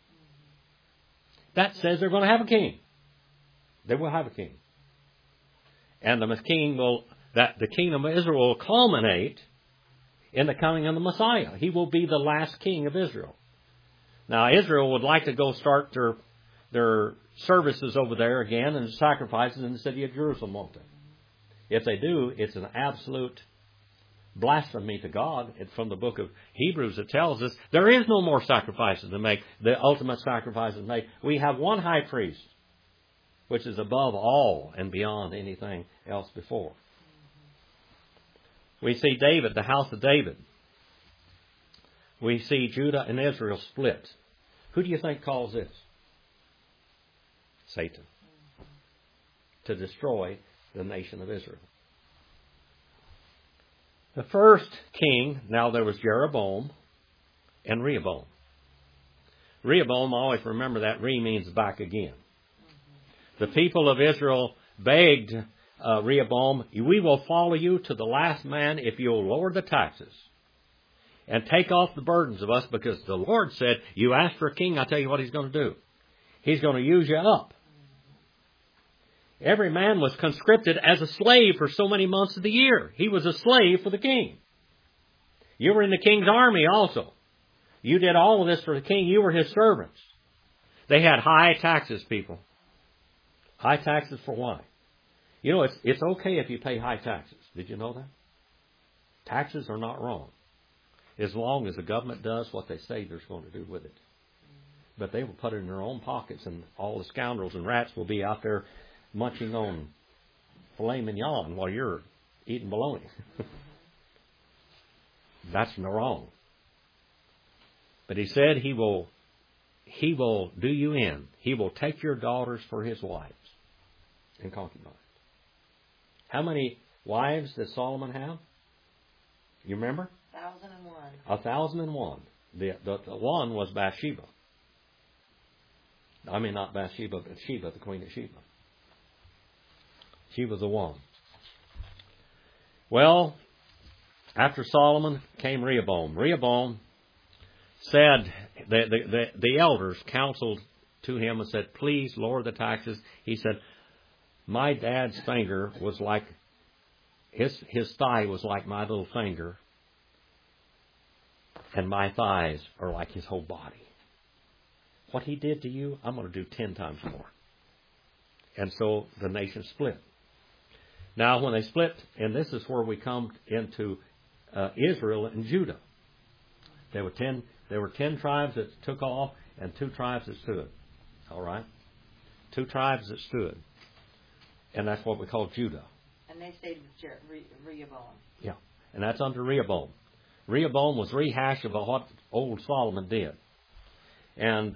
That says they're going to have a king. They will have a king. And the kingdom of Israel will culminate in the coming of the Messiah. He will be the last king of Israel. Now, Israel would like to go start their services over there again and sacrifices in the city of Jerusalem, won't they? If they do, it's an absolute blasphemy to God. From the book of Hebrews, it tells us there is no more sacrifices to make, the ultimate sacrifices to make. We have one high priest, which is above all and beyond anything else before. We see David, the house of David. We see Judah and Israel split. Who do you think caused this? Satan. To destroy the nation of Israel. The first king, now there was Jeroboam and Rehoboam. Rehoboam, always remember that re means back again. The people of Israel begged Rehoboam, we will follow you to the last man if you'll lower the taxes and take off the burdens of us, because the Lord said, you ask for a king, I'll tell you what he's going to do. He's going to use you up. Every man was conscripted as a slave for so many months of the year. He was a slave for the king. You were in the king's army also. You did all of this for the king. You were his servants. They had high taxes, people. High taxes for why? You know, it's okay if you pay high taxes. Did you know that? Taxes are not wrong, as long as the government does what they say they're going to do with it. But they will put it in their own pockets, and all the scoundrels and rats will be out there munching on filet mignon while you're eating bologna. That's no wrong. But he said he will do you in. He will take your daughters for his wives and concubines. How many wives did Solomon have? You remember? 1,001. 1,001. The one was Bathsheba. I mean, not Bathsheba, but Sheba, the queen of Sheba. She was the one. Well, after Solomon came Rehoboam. Rehoboam said, the elders counseled to him and said, please lower the taxes. He said, my dad's finger was like, his thigh was like my little finger, and my thighs are like his whole body. What he did to you, I'm going to do 10 times more. And so the nation split. Now, when they split, and this is where we come into Israel and Judah. There were 10 There were 10 tribes that took off and 2 tribes that stood. All right? 2 tribes that stood. And that's what we call Judah. And they stayed with Rehoboam. Yeah. And that's under Rehoboam. Rehoboam was rehash of what old Solomon did. And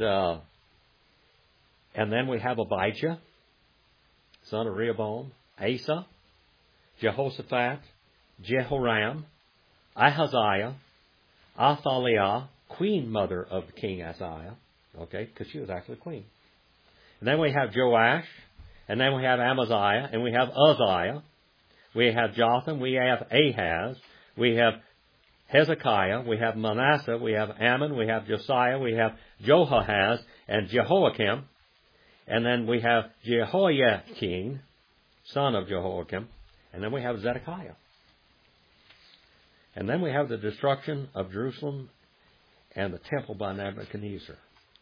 then we have Abijah, son of Rehoboam, Asa, Jehoshaphat, Jehoram, Ahaziah, Athaliah, queen mother of King Uzziah, okay, because she was actually queen. And then we have Joash, and then we have Amaziah, and we have Uzziah, we have Jotham, we have Ahaz, we have Hezekiah, we have Manasseh, we have Ammon, we have Josiah, we have Jehoahaz, and Jehoiakim, and then we have Jehoiakim, son of Jehoiakim, and then we have Zedekiah. And then we have the destruction of Jerusalem and the temple by Nebuchadnezzar.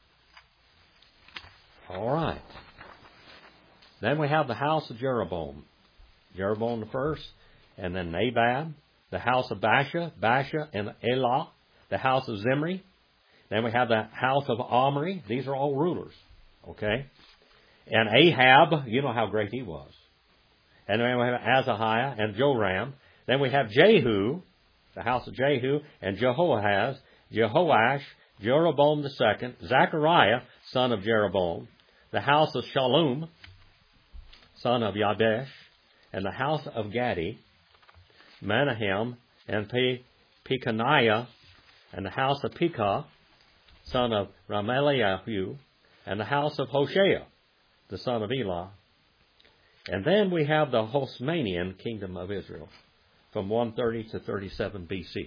All right. Then we have the house of Jeroboam. Jeroboam the first, and then Nabab, the house of Baasha and Elah, the house of Zimri. Then we have the house of Omri. These are all rulers. Okay? And Ahab, you know how great he was. And then we have Azahiah and Joram. Then we have Jehu, the house of Jehu, and Jehoahaz, Jehoash, Jeroboam II, Zechariah, son of Jeroboam, the house of Shallum, son of Yadesh, and the house of Gadi, Menahem, and Pekaniah, and the house of Pekah, son of Rameliahu, and the house of Hoshea, the son of Elah. And then we have the Hosmanian kingdom of Israel, from 130 to 37 BC.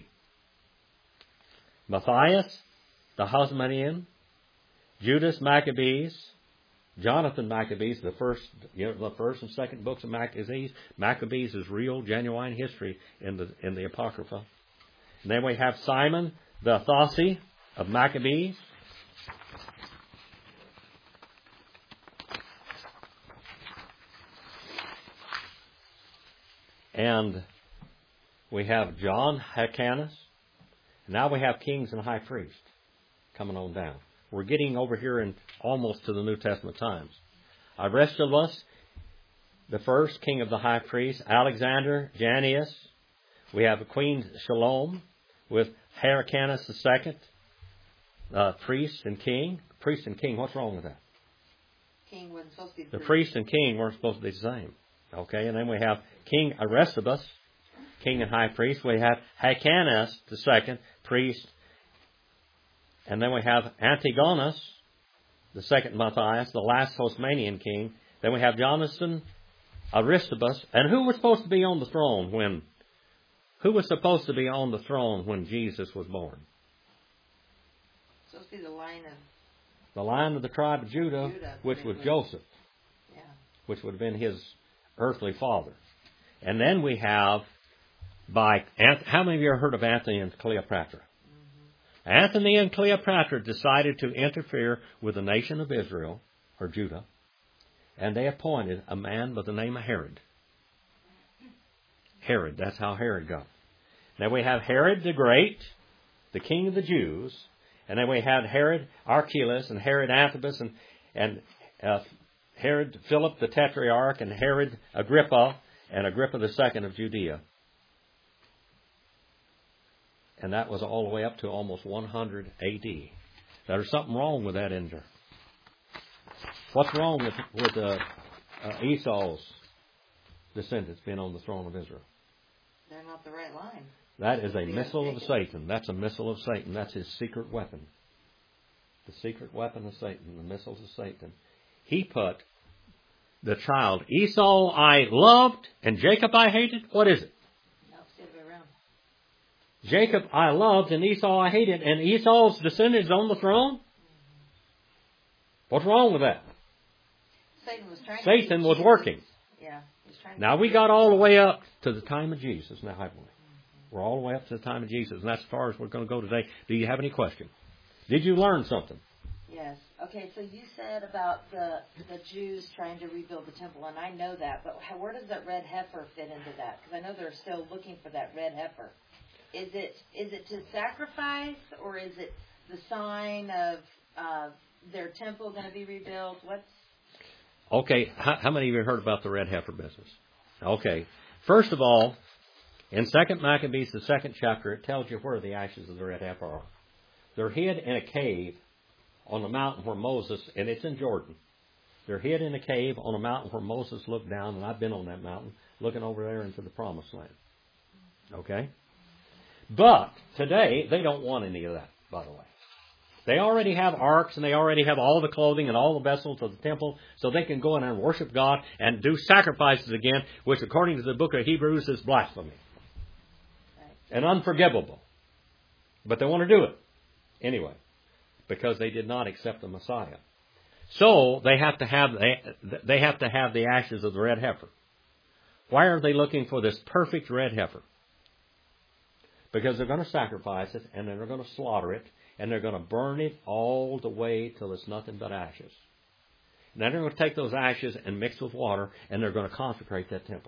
Matthias, the Hosmanian, Judas Maccabees, Jonathan Maccabees, the first and second books of Maccabees. Maccabees is real, genuine history in the Apocrypha. And then we have Simon, the Thossi of Maccabees. And we have John Hyrcanus. Now we have kings and high priests coming on down. We're getting over here in almost to the New Testament times. Aristobulus, the first king of the high priests. Alexander, Janneus. We have Queen Shalom with Hyrcanus II, priest and king. Priest and king, what's wrong with that? King wasn't supposed to be the priest and king weren't supposed to be the same. Okay, and then we have King Aristobulus, king and high priest. We have Hyrcanus II, priest. And then we have Antigonus, the second Matthias, the last Hosmanian king. Then we have Jonathan, Aristobulus. And who was supposed to be on the throne when Jesus was born? Supposed to be the line of the tribe of Judah, which was Joseph, yeah, which would have been his earthly father. And then we have how many of you have heard of Antony and Cleopatra? Mm-hmm. Antony and Cleopatra decided to interfere with the nation of Israel, or Judah, and they appointed a man by the name of Herod. Herod, that's how Herod got. Now we have Herod the Great, the king of the Jews, and then we had Herod Archelaus and Herod Antipas and Herod Philip the Tetrarch and Herod Agrippa and Agrippa II of Judea. And that was all the way up to almost 100 A.D. There's something wrong with that, isn't there? What's wrong with Esau's descendants being on the throne of Israel? They're not the right line. That is a missile of Satan. That's a missile of Satan. That's his secret weapon. The secret weapon of Satan, the missiles of Satan. He put the child Esau I loved and Jacob I hated. What is it? No, it's the other way around. Jacob I loved and Esau I hated, and Esau's descendants on the throne? What's wrong with that? Satan was working. Yeah. Now we got all the way up to the time of Jesus. Now, haven't we? We're all the way up to the time of Jesus, and that's as far as we're going to go today. Do you have any question? Did you learn something? Yes. Okay, so you said about the Jews trying to rebuild the temple, and I know that, but where does that red heifer fit into that? Because I know they're still looking for that red heifer. Is it to sacrifice, or is it the sign of their temple going to be rebuilt? What's... Okay, how many of you heard about the red heifer business? Okay, first of all, in 2 Maccabees, the 2nd chapter, it tells you where the ashes of the red heifer are. They're hid in a cave on the mountain where Moses, and it's in Jordan. They're hid in a cave on a mountain where Moses looked down, and I've been on that mountain, looking over there into the promised land. Okay? But today, they don't want any of that, by the way. They already have arks, and they already have all the clothing and all the vessels of the temple, so they can go in and worship God and do sacrifices again, which according to the book of Hebrews is blasphemy. And unforgivable. But they want to do it anyway, because they did not accept the Messiah. So they have to have the ashes of the red heifer. Why are they looking for this perfect red heifer? Because they're going to sacrifice it, and then they're going to slaughter it, and they're going to burn it all the way till it's nothing but ashes. And then they're going to take those ashes and mix with water, and they're going to consecrate that temple.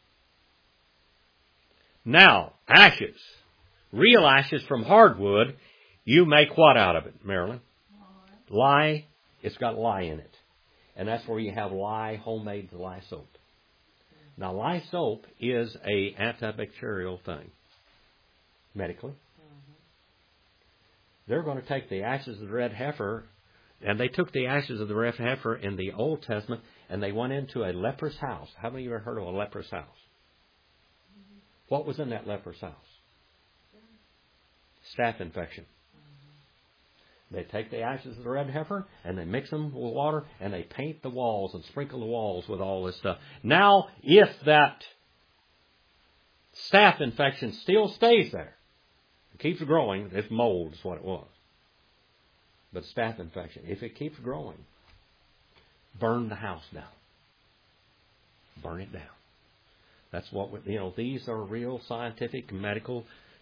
Now, ashes, real ashes from hardwood, you make what out of it, Marilyn? Lye. It's got lye in it. And that's where you have lye, homemade lye soap. Now, lye soap is a antibacterial thing, medically. They're going to take the ashes of the red heifer, and they took the ashes of the red heifer in the Old Testament, and they went into a leper's house. How many of you ever heard of a leper's house? What was in that leper's house? Staph infection. They take the ashes of the red heifer, and they mix them with water, and they paint the walls and sprinkle the walls with all this stuff. Now, if that staph infection still stays there, it keeps growing, it's mold is what it was. But staph infection, if it keeps growing, burn the house down. Burn it down. That's what, these are real scientific, medical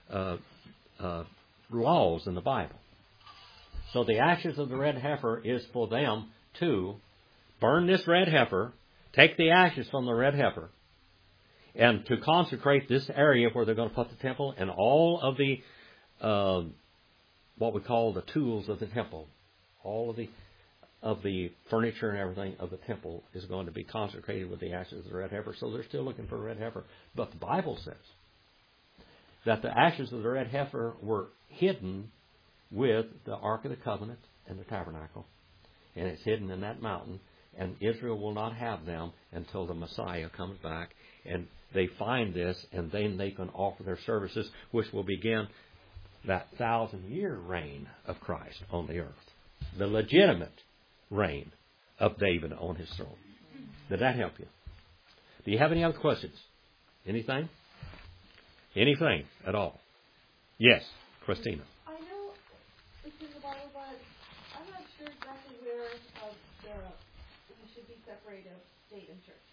laws in the Bible. So the ashes of the red heifer is for them to burn this red heifer, take the ashes from the red heifer, and to consecrate this area where they're going to put the temple and all of the, what we call the tools of the temple, all of the furniture and everything of the temple is going to be consecrated with the ashes of the red heifer. So they're still looking for a red heifer. But the Bible says that the ashes of the red heifer were hidden with the Ark of the Covenant and the tabernacle. And it's hidden in that mountain. And Israel will not have them until the Messiah comes back. And they find this, and then they can offer their services, which will begin that 1,000-year reign of Christ on the earth. The legitimate reign of David on his throne. Did that help you? Do you have any other questions? Anything? Anything at all? Yes, Christina. I know it's in the Bible, but I'm not sure exactly where we should be separated of state and church.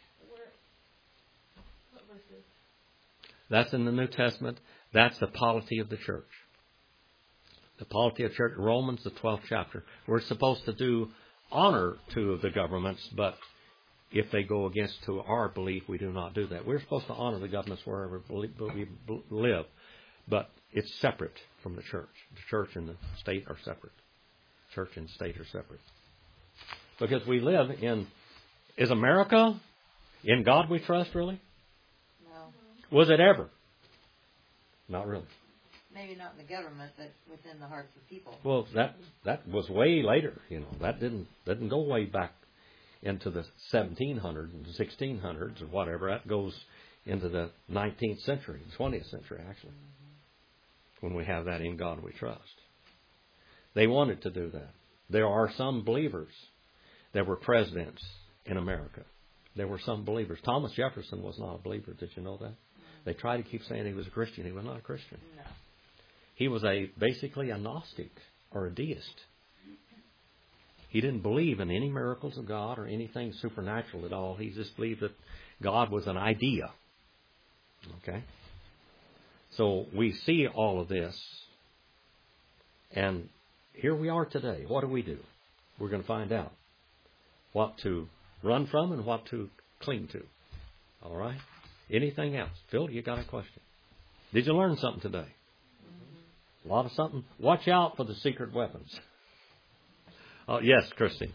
What verses? That's in the New Testament. That's the polity of the church. The polity of the church, Romans, the 12th chapter. We're supposed to do honor to the governments, but if they go against to our belief, we do not do that. We're supposed to honor the governments wherever we live, but it's separate from the church. The church and the state are separate. Church and state are separate. Because we live in, is America in God we trust, really? No. Was it ever? Not really. Maybe not in the government, but within the hearts of people. Well, that was way later. That didn't go way back into the 1700s and 1600s or whatever. That goes into the 19th century, 20th century actually, when we have that in God we trust. They wanted to do that. There are some believers that were presidents in America. There were some believers. Thomas Jefferson was not a believer. Did you know that? They tried to keep saying he was a Christian. He was not a Christian. No. He was basically a Gnostic or a deist. He didn't believe in any miracles of God or anything supernatural at all. He just believed that God was an idea. Okay? So we see all of this. And here we are today. What do? We're going to find out what to run from and what to cling to. All right? Anything else? Phil, you got a question? Did you learn something today? A lot of something. Watch out for the secret weapons. Oh, yes, Christy.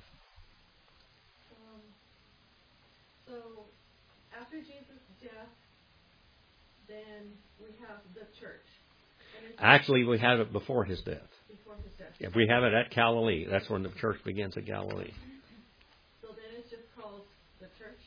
So, after Jesus' death, then we have the church. And Actually, we have it before his death. before his death. If we have it at Galilee, that's when the church begins at Galilee. So then it's just called the church?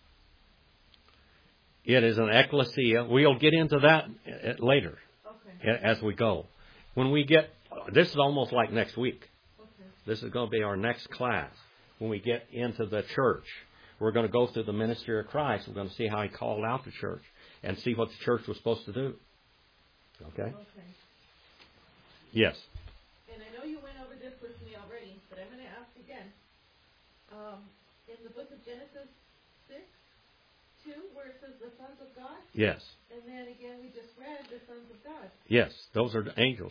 It is an ecclesia. We'll get into that later Okay. as we go. When we get, this is almost like next week. Okay. This is going to be our next class. When we get into the church, we're going to go through the ministry of Christ. We're going to see how he called out the church and see what the church was supposed to do. Okay? Okay. Yes. And I know you went over this with me already, but I'm going to ask again. In the book of Genesis 6:2, where it says the sons of God, Yes. and then again we just read the sons of God. Yes. Those are the angels.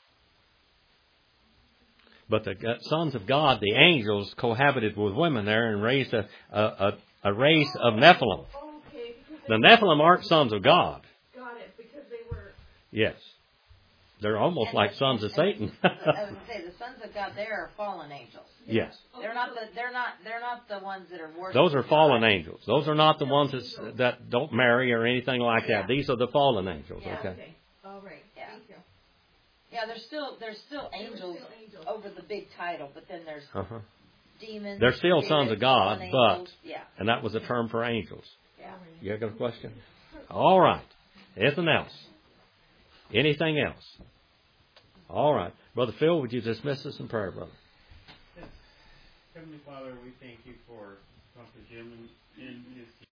But the sons of God, the angels, cohabited with women there and raised a race of Nephilim. Okay, because The Nephilim aren't sons of God. got it, because they were. Yes. They're almost like sons of Satan. I was going to say the sons of God there are fallen angels. Yes. They're not the ones that are worshiping. Those are fallen angels. Those are not the ones that don't marry or anything like that. Yeah. These are the fallen angels. Yeah. Okay. Okay. All right. Yeah. Thank you. Yeah, there's still angels still angels. over the big title, but then there's Uh-huh. demons. They're still spirits, sons of God, fallen but angels. Yeah. and that was a term for angels. Yeah. You got a question? All right. Anything else? Anything else? All right. Brother Phil, would you dismiss us in prayer, brother? Yes. Heavenly Father, we thank you for Dr. Jim and his